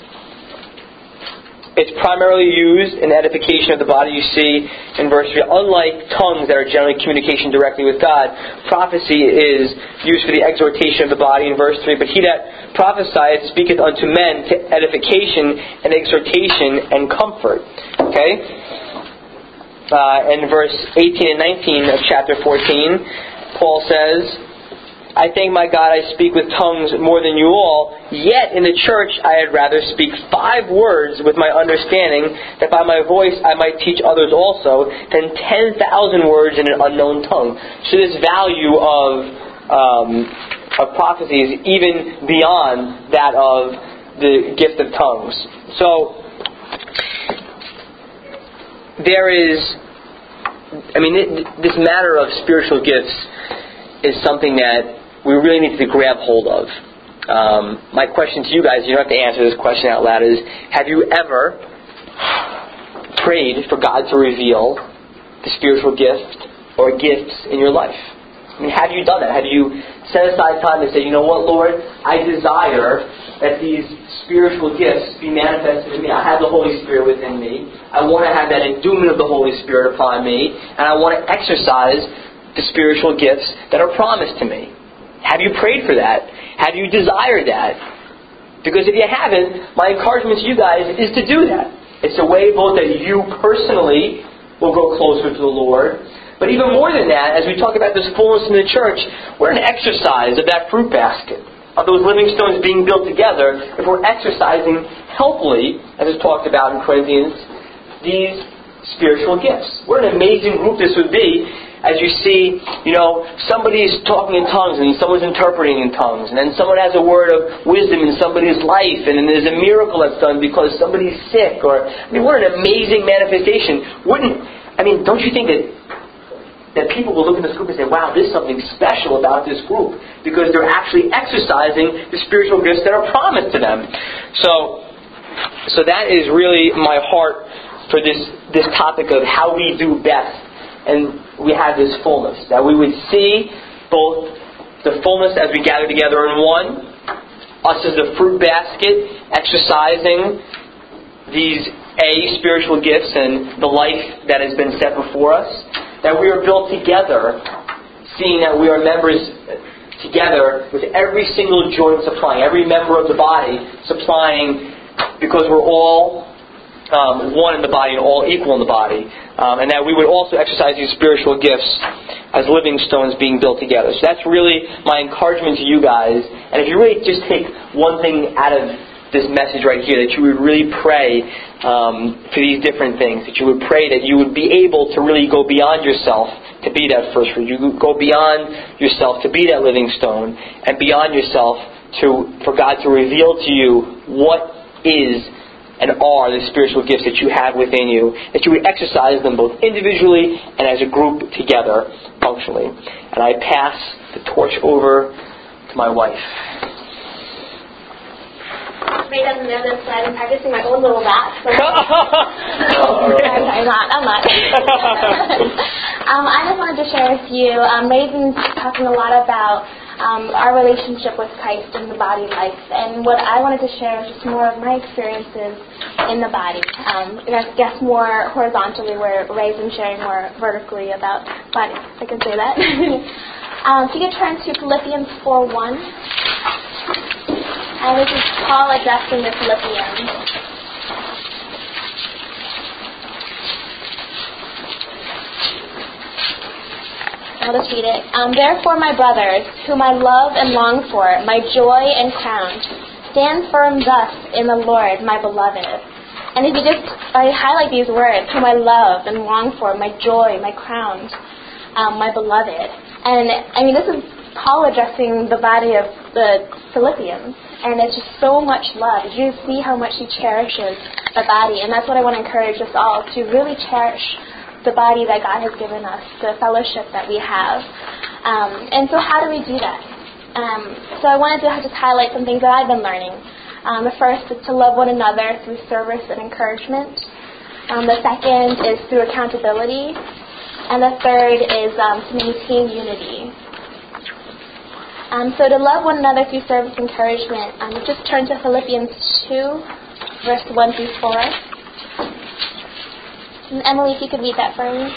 it's primarily used in edification of the body. You see in verse three, unlike tongues that are generally communication directly with God, prophecy is used for the exhortation of the body in verse three. But he that prophesieth speaketh unto men to edification and exhortation and comfort. Okay? Uh, in verse eighteen and nineteen of chapter fourteen, Paul says, "I thank my God I speak with tongues more than you all, yet in the church I had rather speak five words with my understanding, that by my voice I might teach others also, than ten thousand words in an unknown tongue." So this value of um, of prophecy is even beyond that of the gift of tongues. So there is, I mean, this matter of spiritual gifts is something that we really need to grab hold of. Um, my question to you guys, you don't have to answer this question out loud, is have you ever prayed for God to reveal the spiritual gift or gifts in your life? I mean, have you done that? Have you set aside time to say, you know what, Lord, I desire that these spiritual gifts be manifested in me. I have the Holy Spirit within me. I want to have that endowment of the Holy Spirit upon me, and I want to exercise the spiritual gifts that are promised to me. Have you prayed for that? Have you desired that? Because if you haven't, my encouragement to you guys is to do that. It's a way both that you personally will grow closer to the Lord, but even more than that, as we talk about this fullness in the church, we're an exercise of that fruit basket, of those living stones being built together, if we're exercising helpfully, as is talked about in Corinthians, these spiritual gifts. What an amazing group this would be as you see, you know, somebody's talking in tongues and someone's interpreting in tongues, and then someone has a word of wisdom in somebody's life, and then there's a miracle that's done because somebody's sick, or, I mean, what an amazing manifestation. Wouldn't, I mean, don't you think that that people will look at this group and say, wow, there's something special about this group, because they're actually exercising the spiritual gifts that are promised to them. So, so that is really my heart for this, this topic of how we do best. And we have this fullness, that we would see both the fullness as we gather together in one, us as a fruit basket, exercising these A, spiritual gifts and the life that has been set before us, that we are built together, seeing that we are members together with every single joint supplying, every member of the body supplying, because we're all Um, one in the body and all equal in the body. Um, and that we would also exercise these spiritual gifts as living stones being built together. So that's really my encouragement to you guys. And if you really just take one thing out of this message right here, that you would really pray um, for these different things. That you would pray that you would be able to really go beyond yourself to be that first fruit. You go beyond yourself to be that living stone, and beyond yourself to for God to reveal to you what is and are the spiritual gifts that you have within you, that you would exercise them both individually and as a group together, functionally. And I pass the torch over to my wife. Ray doesn't know this, but I'm practicing my own little rap. So oh, I'm, I'm not. I'm not. um, I just wanted to share with you. Um, Ray's been talking a lot about Um, our relationship with Christ in the body life. And what I wanted to share is just more of my experiences in the body. Um, I guess more horizontally, where Ray's been sharing more vertically about body. I can say that. um, if you could turn to Philippians four one. And this is Paul addressing the Philippians. I'll just read it. Um, Therefore, my brothers, whom I love and long for, my joy and crown, stand firm thus in the Lord, my beloved. And if you just I highlight these words, whom I love and long for, my joy, my crown, um, my beloved. And I mean, this is Paul addressing the body of the Philippians, and it's just so much love. You see how much he cherishes the body, and that's what I want to encourage us all, to really cherish the body that God has given us, the fellowship that we have. Um, and so how do we do that? Um, so I wanted to just highlight some things that I've been learning. Um, the first is to love one another through service and encouragement. Um, the second is through accountability. And the third is um, to maintain unity. Um, so to love one another through service and encouragement, um, just turn to Philippians two, verse one through four. And Emily, if you could read that for me.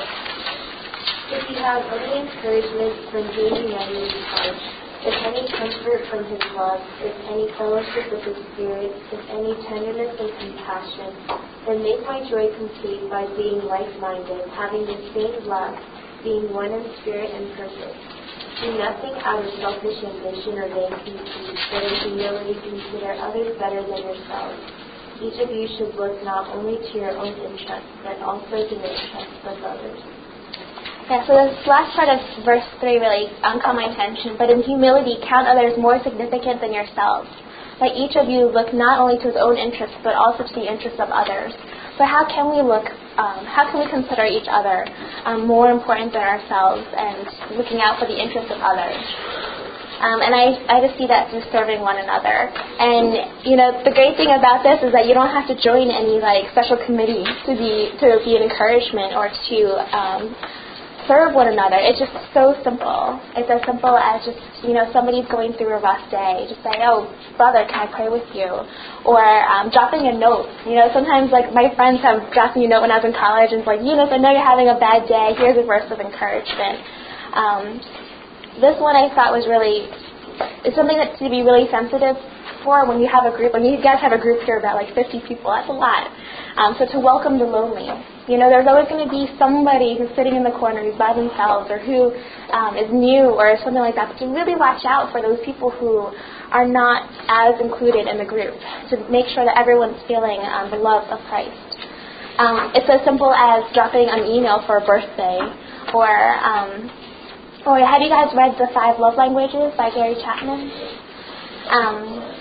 If you have any encouragement from being united in Christ, if any comfort from his love, if any fellowship with his Spirit, if any tenderness and compassion, then make my joy complete by being like-minded, having the same love, being one in spirit and purpose. Do nothing out of selfish ambition or vain conceit, but in humility consider others better than yourselves. Each of you should look not only to your own interests, but also to the interests of others. Yeah, so this last part of verse three really um, caught my attention. But in humility, count others more significant than yourselves. Let each of you look not only to his own interests, but also to the interests of others. So how can we look, um, how can we consider each other um, more important than ourselves and looking out for the interests of others? Um, and I, I just see that through serving one another. And, you know, the great thing about this is that you don't have to join any, like, special committee to be, to be an encouragement or to um, serve one another. It's just so simple. It's as simple as just, you know, somebody's going through a rough day. Just say, oh, brother, can I pray with you? Or um, dropping a note. You know, sometimes, like, my friends have dropped me a note when I was in college and it's like, Eunice, I know you're having a bad day. Here's a verse of encouragement. Um, this one I thought was really, it's something that to be really sensitive for when you have a group. When you guys have a group here about, like, fifty people, that's a lot. Um, so to welcome the lonely. You know, there's always going to be somebody who's sitting in the corner who's by themselves or who um, is new or something like that. But to really watch out for those people who are not as included in the group, to make sure that everyone's feeling um, the love of Christ. Um, it's as simple as dropping an email for a birthday, or, um, or have you guys read The Five Love Languages by Gary Chapman? Um,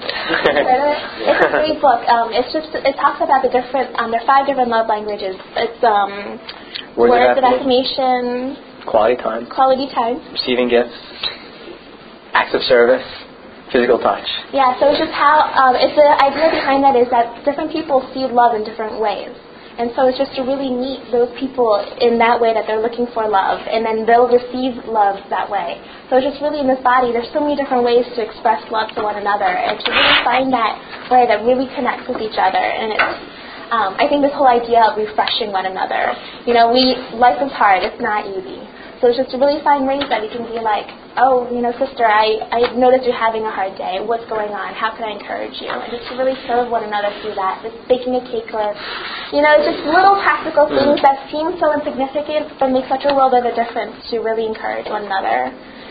it's a great book. Um, it's just it talks about the different. Um, there are five different love languages. It's um, words, words of affirmation, quality time, quality time, receiving gifts, acts of service, physical touch. Yeah. So it's just how um, it's the idea behind that is that different people see love in different ways. And so it's just to really meet those people in that way that they're looking for love, and then they'll receive love that way. So just really in this body, there's so many different ways to express love to one another, and to really find that way that really connects with each other. And it's, um, I think this whole idea of refreshing one another. You know, we life is hard; it's not easy. So it's just to really find ways that we can be like, oh, you know, sister, I, I noticed you're having a hard day. What's going on? How can I encourage you? And just to really serve one another through that. Just baking a cake or, you know, just little practical things that seem so insignificant but make such a world of a difference to really encourage one another.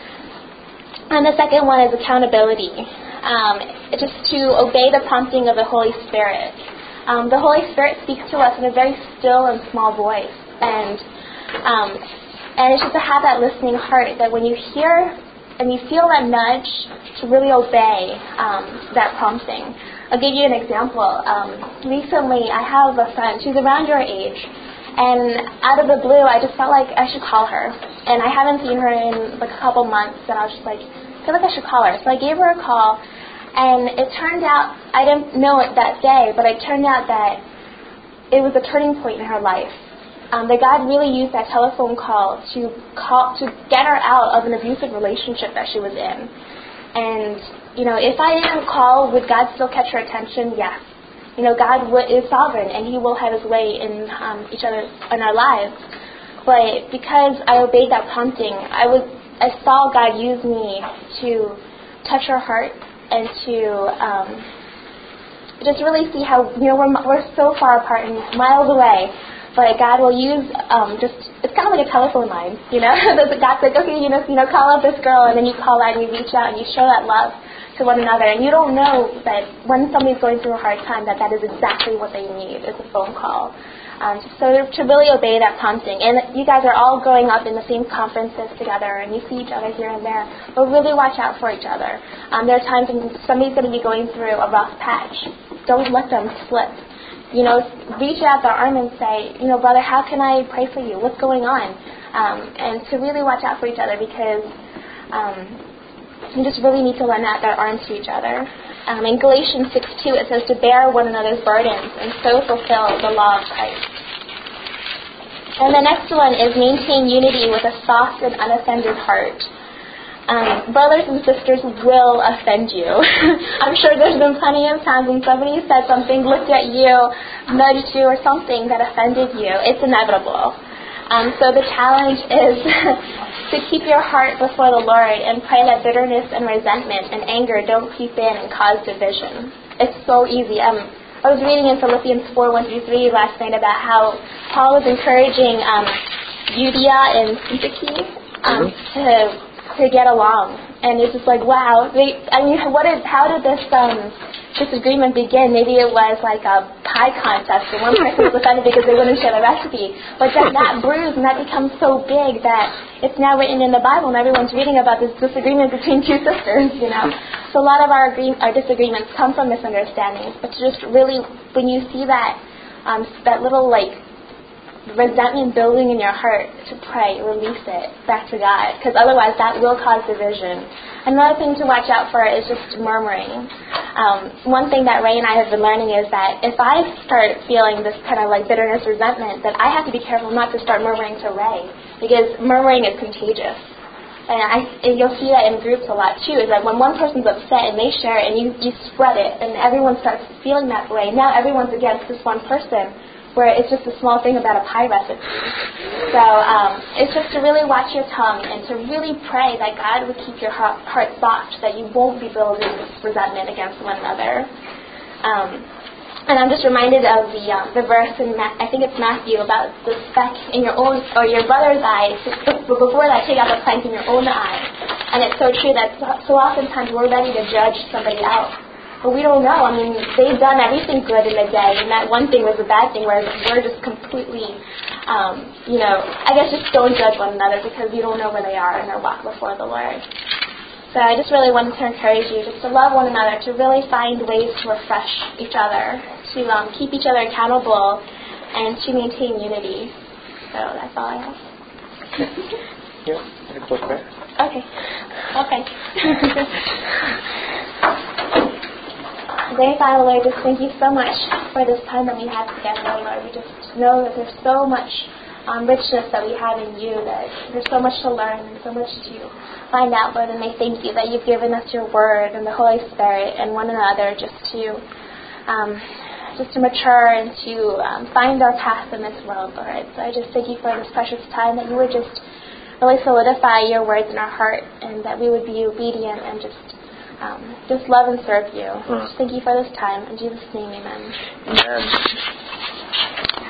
And the second one is accountability. Um, just to obey the prompting of the Holy Spirit. Um, the Holy Spirit speaks to us in a very still and small voice. And um, And it's just to have that listening heart that when you hear and you feel that nudge to really obey um, that prompting. I'll give you an example. Um, recently, I have a friend. She's around your age. And out of the blue, I just felt like I should call her. And I haven't seen her in like a couple months. And I was just like, I feel like I should call her. So I gave her a call. And it turned out, I didn't know it that day, but it turned out that it was a turning point in her life. Um, that God really used that telephone call to call to get her out of an abusive relationship that she was in. And, you know, if I didn't call, would God still catch her attention? Yes. You know, God w- is sovereign, and He will have His way in um, each other, in our lives. But because I obeyed that prompting, I was I saw God use me to touch her heart and to um, just really see how, you know, we're we're so far apart and miles away. But God will use um, just, it's kind of like a telephone line, you know. God's like, okay, you know, you know, call up this girl, and then you call out and you reach out and you show that love to one another. And you don't know that when somebody's going through a hard time that that is exactly what they need, is a phone call. Um, so to really obey that prompting. And you guys are all growing up in the same conferences together, and you see each other here and there. But really watch out for each other. Um, there are times when somebody's going to be going through a rough patch. Don't let them slip. You know, reach out the arm and say, you know, brother, how can I pray for you? What's going on? Um, and to really watch out for each other, because um, you just really need to lend out their arms to each other. Um, in Galatians six two, it says to bear one another's burdens and so fulfill the law of Christ. And the next one is maintain unity with a soft and unoffended heart. Um, brothers and sisters will offend you. I'm sure there's been plenty of times when somebody said something, looked at you, nudged you, or something that offended you. It's inevitable. Um, so the challenge is to keep your heart before the Lord and pray that bitterness and resentment and anger don't creep in and cause division. It's so easy. Um, I was reading in Philippians four, one through three last night about how Paul was encouraging um, Euodia and Syntyche um, to to get along. And it's just like, wow. They, I mean, what did, how did this um, disagreement begin? Maybe it was like a pie contest, and one person was offended because they wouldn't share the recipe. But then that brews, and that becomes so big that it's now written in the Bible, and everyone's reading about this disagreement between two sisters, you know. So a lot of our, agree- our disagreements come from misunderstandings. But to just really, when you see that, um, that little, like, resentment building in your heart, to pray, release it back to God, because otherwise that will cause division. Another thing to watch out for is just murmuring. Um, one thing that Ray and I have been learning is that if I start feeling this kind of like bitterness, resentment, that I have to be careful not to start murmuring to Ray, because murmuring is contagious. And, I, and you'll see that in groups a lot too, is that when one person's upset and they share it and you, you spread it and everyone starts feeling that way, now everyone's against this one person, where it's just a small thing about a pie recipe. So um, it's just to really watch your tongue and to really pray that God would keep your heart, heart soft, that you won't be building this resentment against one another. Um, and I'm just reminded of the um, the verse in, Ma- I think it's Matthew, about the speck in your own, or your brother's eye, but before that, take out the plank in your own eye. And it's so true that so oftentimes we're ready to judge somebody else. But we don't know. I mean, they've done everything good in the day, and that one thing was a bad thing, whereas we're just completely, um, you know, I guess just don't judge one another because you don't know where they are in their walk before the Lord. So I just really wanted to encourage you just to love one another, to really find ways to refresh each other, to um, keep each other accountable, and to maintain unity. So that's all I have. Yeah, I can there. Okay. Okay. Today, Father, Lord, just thank you so much for this time that we have together, Lord. We just know that there's so much um, richness that we have in you, that there's so much to learn and so much to find out, Lord. And I thank you that you've given us your word and the Holy Spirit and one another just to um, just to mature and to um, find our path in this world, Lord. So I just thank you for this precious time, that you would just really solidify your words in our heart, and that we would be obedient and just Um, just love and serve you. Mm. Just thank you for this time. In Jesus' name, amen. Amen.